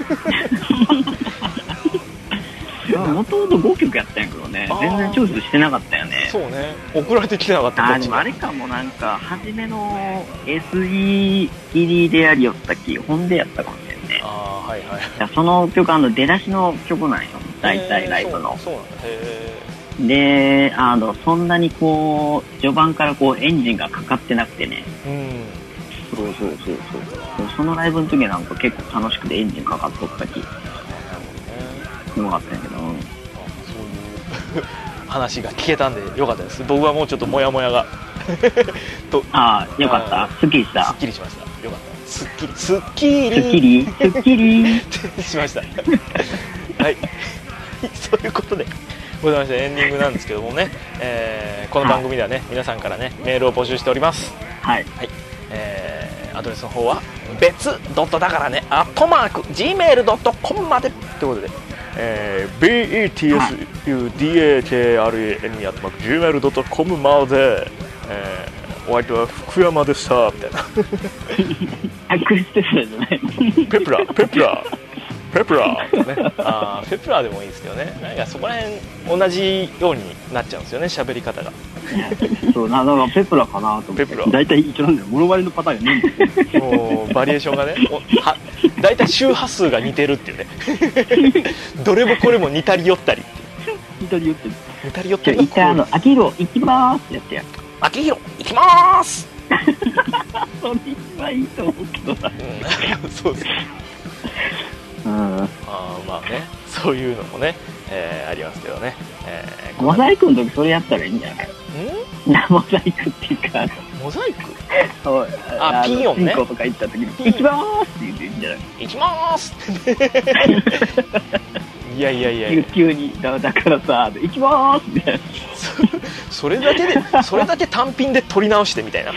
もともとごきょくやったんやけどね、全然チョイスしてなかったよね。 そうね、送られてきてなかった。 あ、でもあれかも、なんか初めの エスイー 入りでやりよったき本でやったかもしれんね。 ああ、はいはい。 いや、その曲、あの出だしの曲なんよ、大体ライブの。 そうなんだ。へで、あのそんなにこう序盤からこうエンジンがかかってなくてね。 うん。 そうそうそうそう。そのライブの時はなんか結構楽しくてエンジンかかっとったき。よかったんやけど、そういう話が聞けたんでよかったです。僕はもうちょっとモヤモヤがと、ああ、よかった、すっきりした、 すっきりしました、よかった、すっきりすっきりすっきりすっきりしましたはいそういうことでございまして、エンディングなんですけどもね、えー、この番組ではね、皆さんからねメールを募集しております。 はい、 はい、えー、アドレスの方は別ドットだからねアットマーク ジーメールドットコム までということで、えー、ビーイーティーエスユーディーエーケーアールエーエヌ アットマーク ジーメールドットコム まで、えー、お相手は福山でしたみたいなあ、クリステルじゃないペプラペプラペプラ、ね、あペプラでもいいですけどね、なんかそこら辺同じようになっちゃうんですよね、喋り方が。 そうな、なんかペプラかなと思って。ペプラ大体一緒なんだよ、モノマネのパターンがねえんですよ。 もうバリエーションがね、は大体周波数が似てるっていうねどれもこれも似たり寄ったり似たり寄ったり似たり寄ったり。 一回あの秋広行きまーすってやってや。 秋広行きまーすそれ一番いいと思うけどな、 うん、そうです。うん、あまあね、そういうのもね、えー、ありますけどね、えー、 モザイクの時それやったらいいんじゃない？んモザイクっていうか、 モザイクそうあ、ピー音ね。 ピンコとか行った時に行きまーすって言っていいんじゃない？ 行きまーすいやいやいやいや急にだからさ、行きまーすみたいなそれだけでそれだけ単品で撮り直してみたいな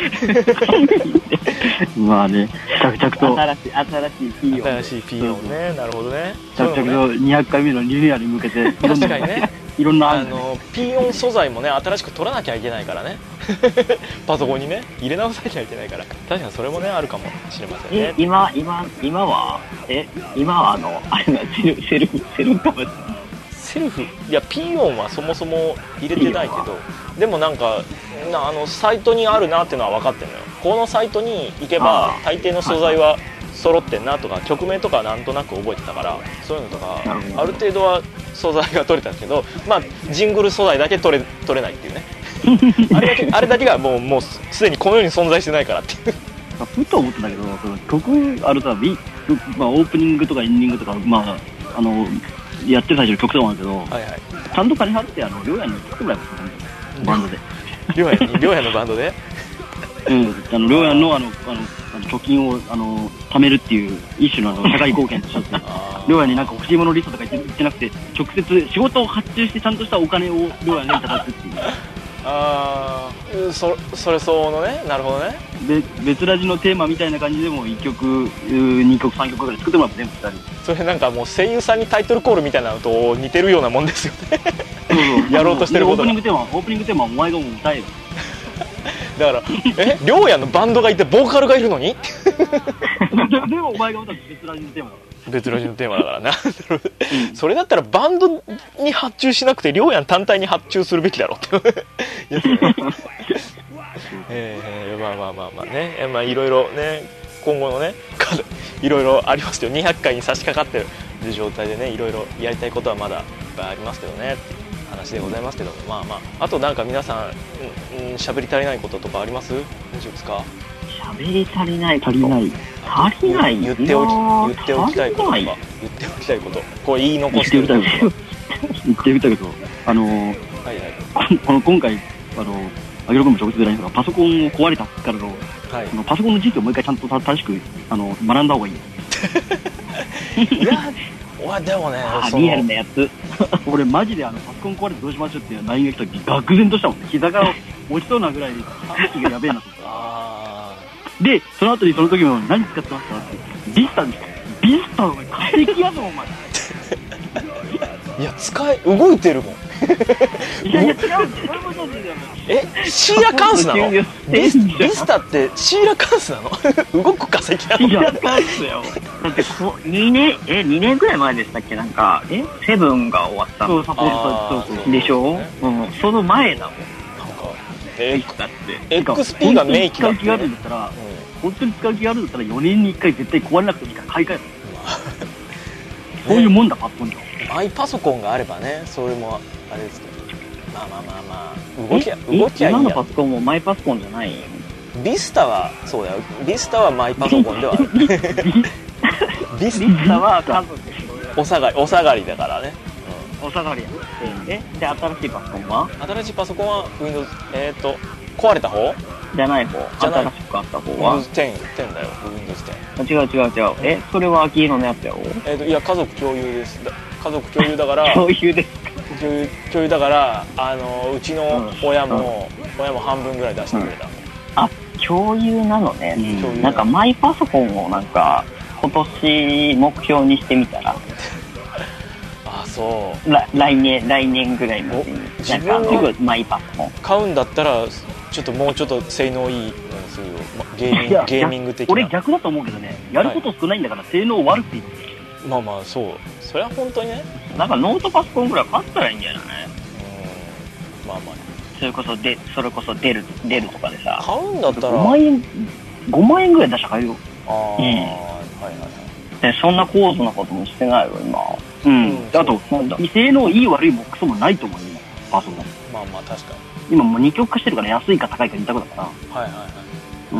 まあね、着々と新しい新しい P 音新しい P 音ね、なるほどね。 着々とにひゃっかいめのリニューアルに向けて確かにねいろんなあの P 音素材もね新しく取らなきゃいけないからねパソコンにね入れ直さなきゃいけないから、確かにそれもねあるかもしれませんね。 今今今はえ今はあのあれがセルセルフセルフかもしれない。 セルフいや P 音はそもそも入れてないけど、でもなんかなあのサイトにあるなっていうのは分かってるのよ。このサイトに行けば大抵の素材は揃ってんなとか、曲名とかなんとなく覚えてたから、そういうのとかある程度は素材が取れたけど、まあジングル素材だけ取れ取れないっていうねあれだけあれだけがもうもうすでにこの世に存在してないからっていうふと思ってたけど、その曲あるたび、まあ、オープニングとかエンディングとか、まあ、あのやってる最初の曲とかなんだけど、はいはい、ちゃんと金払ってあのりょうやに作ってもらいました、バンドでりょうやにりょうやのバンドでうんあのりょうやのあのあのあの貯金をあの貯めるっていう一種のあの社会貢献としてりょうやになんか欲しいものリストとか言ってなくて、直接仕事を発注してちゃんとしたお金をりょうやにいただくっていうああ、そそれ相応のね、なるほどね。 で別ラジのテーマみたいな感じでもいっきょくにきょくさんきょくぐらい作ってもらって全部ふたり、 それなんかもう声優さんにタイトルコールみたいなのと似てるようなもんですよねそうそうやろうとしてることがオープニングテーマオープニングテーマお前がもう歌えよだからえりょうやのバンドがいてボーカルがいるのにでもお前が歌って別ラジのテーマだから別ラジのテーマだからなそれだったらバンドに発注しなくてりょうやん単体に発注するべきだろうってやつねえー、まあまあまあまあね、えまあいろいろね今後のねいろいろありますよ。にひゃっかいに差し掛かってる状態でね、いろいろやりたいことはまだいっぱいありますけどねっていう話でございますけども、まあまああとなんか皆さん喋、うんうん、り足りないこととかあります？大丈夫ですか？ 喋り足りないこと。 足りない。 足りない。 言っておき、言っておきたいこととか、言っておきたいこと。これ言い残してることとか。 言ってみたけど、あのー、はいはい、この今回、あの、あげろくんも直接でないんですが、パソコンを壊れたからの、はい、のパソコンの時期をもう一回ちゃんと正しくあの学んだ方がいい。 いや、俺でもね、 あリアルなやつ。 俺マジであのパソコン壊れてどうしましょうっていうラインが来た時、愕然としたもんね。膝が落ちそうなぐらい、息がやべえなと思った。あで、その後にその時も何使ってますかって。ビスタですか。ビスタの化石やぞお前。 いや、使い、動いてるもん。 いやいや、違う、それもそうですよ。 え、シーラカンスなの？ビス、ビスタってシーラカンスなの？動く化石なの？ シーラカンスよ。だってこにねん、え、にねんぐらい前でしたっけ？なんか、え、セブンが終わったの。 そう、サポート、そうそう。 でしょ？うん、その前だもん。 なんか、 え、ビスタって。 エックスピー が名機だって。 使う気があるんだったら、本当に使う気があるんだったらよねんにいっかい絶対壊れなくていいから買い替える。そういうもんだ、パソコンじゃ。 マイパソコンがあればね、それもあれですけど、まあまあまあまあ動きゃ動きゃいいや。 今のパソコンもマイパソコンじゃない？ ビスタはそうだよ。ビスタはマイパソコンではある。 ビスタは家族お下がりお下がりだからね。 うん、お下がりや。え、で新しいパソコンは？ 新しいパソコンは Windows えっと壊れた方？ じゃない方。 じゃない新しくあった方は Windows テン、テンだよ。Windows テン。 違う違う違う。え、それは秋色のやつやろ？ えっといや家族共有です。家族共有だから共有ですか？ 共有共有だからあのうちの親も、うん、親も半分ぐらい出してくれた。うん、 あ、共有なのね。うん、なんかマイパソコンをなんか今年目標にしてみたら。 あ、そう。 来来年来年ぐらいまでに自分のマイパソコン買うんだったらちょっともうちょっと性能いいのにするよ。ゲーミングゲーミング的な。 俺逆だと思うけどね。やること少ないんだから、はい、性能悪くていい。 まあまあそう。それは本当にね。 なんかノートパソコンぐらい買ったらいいんじゃない？ うん。まあまあ。 それこそでそれこそ出る出るとかでさ。 買うんだったらごまんえんごまんえんぐらい出したら買えるよ。 ああ、うん、はいはいはい。 でそんな高度なこともしてないよ今。 うん。うん、あと性能いい悪いもクソもないと思うよ今パソコン。 まあまあ確かに。今もう二極化してるから安いか高いか二択だから。 はいはいはい。 うん、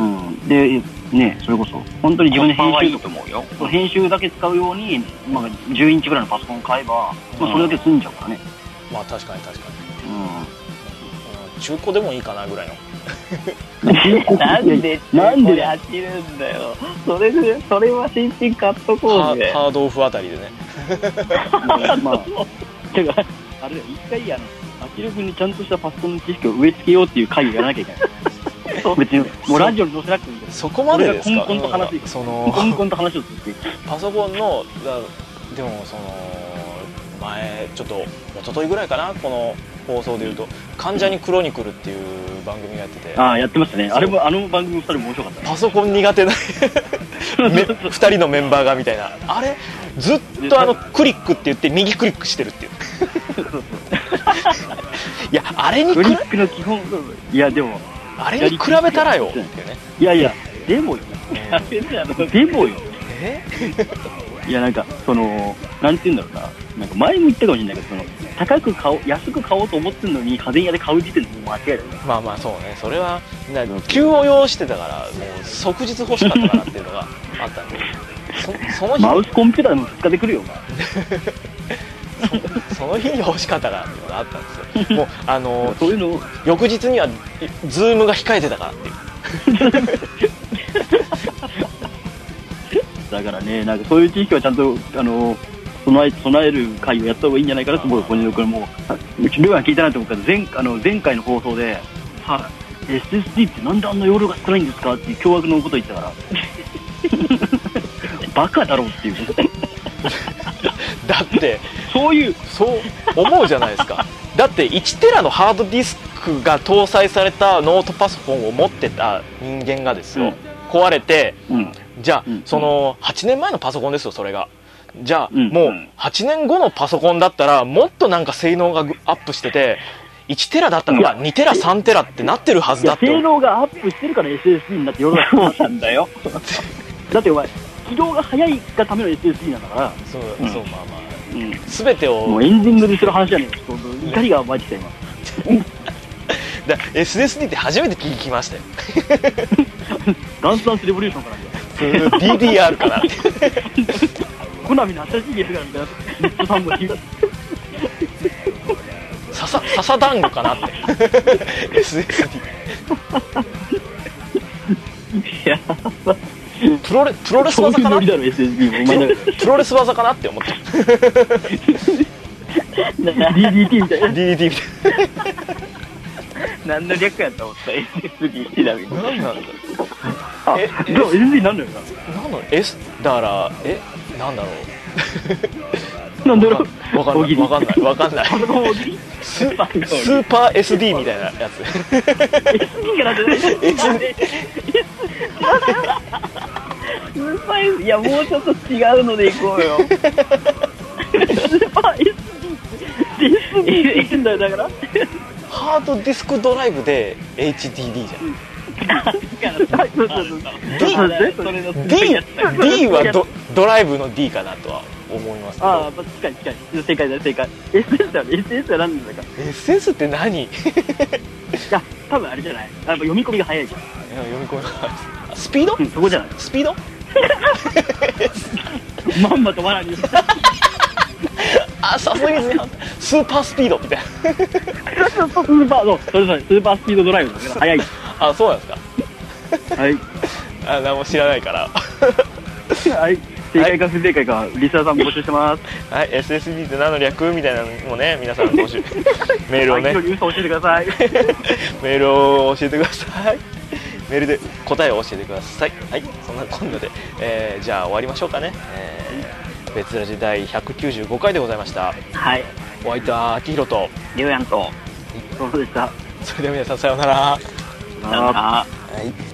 でね、それこそ本当に自分で編集と思うよ。 編集だけ使うように、まあ、じゅうインチぐらいのパソコンを買えば、まあ、それだけ済んじゃうからね。 まあ確かに確かに、 うんうん、中古でもいいかなぐらいのなんで中古で走るんだよ。それでそれは新品買っとこうぜ。 ハードオフあたりでね。 まあてかあれ一回あのあきろくんにちゃんとしたパソコンの知識を植え付けようっていう会をやらなきゃいけない。別にもうラジオに載せなくていいんだよ。 そこまでですか。 コンコンと話す、そのコンコンと話をするっていう。 パソコンのでもその前ちょっと一昨日ぐらいかな、この放送でいうと関ジャニクロニクルっていう番組がやってて。 ああやってましたね。あれもあの番組ふたりも面白かった、ね。 パソコン苦手なふたりのメンバーがみたいな。あれずっとあのクリックって言って右クリックしてるっていう。いやあれにクリックの基本。いやでもあれに比べたらよっていうね。 いやいやでもよ。でもよ。 え？ いやなんかそのなんて言うんだろうな。なんか前も言ったかもしれないけど、その高く買おう安く買おうと思ってるのに家電屋で買う時点でもう間違いだよね。 まあまあそうね。それは急を要してたからもう即日欲しかったからっていうのがあったんで。そ, その日マウスコンピューターのふつかで来るよ。 そ, その日に欲しかったからっていうのがあったんですよ。もうあのそういうの翌日にはズームが控えてたからっていう。 だからね、なんかそういう知識はちゃんとあの備え備える会をやった方がいいんじゃないかなと思う。これもううちルーは聞いたなと思ったら 前, あの前回の放送で、はあ、エスエスディー ってなんであんな容量が少ないんですかっていう驚愕のこと言ったからバカだろうっていうだってそういうそう思うじゃないですか。だっていちテラのハードディスクが搭載されたノートパソコンを持ってた人間がですよ、うん、壊れて、うん、じゃあ、うん、そのはちねんまえのパソコンですよそれが。じゃあ、うん、もうはちねんごのパソコンだったらもっとなんか性能がアップしてていちテラだったのがにテラさんテラってなってるはずだって。 性能がアップしてるから エスエスディー になって世の中そうなんだよだってお前起動が早いがための エスエスディー なんだから。 そう、うん、そうまあまあ、うん、全てをもうエンディングでする話じゃねえよ。怒りが湧いてきた今だ エスエスディー って初めて聞きましたよ。 ダンスダンスレボリューションからね。 ディーディーアール かなって。 コナミの新しいゲームなんだよ。ネットさん文字が。 笹笹団子かなって。エスエスディー。 いやプロレプロレス技かな。 そういうノリだろ エスエスディー もお前なんかプロレス技かなって思った。 ディーディーティー みたいな。 ディーディーティー みたいな。 何の略やと思った エスエスディー ちなみに。 何なんだろう。 あ、 えでも エスエスディー なんだよなんだろう S だからえなんだろう。 な。なんだろう。 わかんないわかんないわかんない。 あの大喜利。 スーパースーパー エスディー みたいなやつ。 エスディー からじゃない。 スーパー S、いや、もうちょっと違うのでいこうよ。 スーパー エスディー って エスディー って言ってんだよ、だから。 ハードディスクドライブで エイチディーディー じゃん。 そうそうそう。 D, そうねそれ D, D はドドライブの D かなとは思いますけど。 ああ、確かに確かに。正解だ、正解。エスエス だよね。エスエス は何なんだか。いエスエス って何？いや、多分あれじゃない。やっぱ読み込みが早いじゃん。 や読み込みがスピード？ うん、そこじゃない。 スピード？ まんまと罠に。 あ、さすがにスーパースピードみたいな。 スーパー、そう、それそれ、スーパースピードドライブだから早い。 あ、そうなんですか。 はい。 あ、何も知らないから。 はい。正解か不正解か、リスナーさん募集してます。 はい、エスエスディー って何の略みたいなのもね、皆さん募集メールをね、 はい、嘘教えてください。 メールを教えてください。メールで答えを教えてください。はい、そんなこんなで、えー、じゃあ終わりましょうかね。えー、別ラジ第ひゃくきゅうじゅうごかいでございました。 はい。 お相手は秋広とリュウヤンと、 そうでした。 それでは皆さんさようなら。 さよなら。 はい。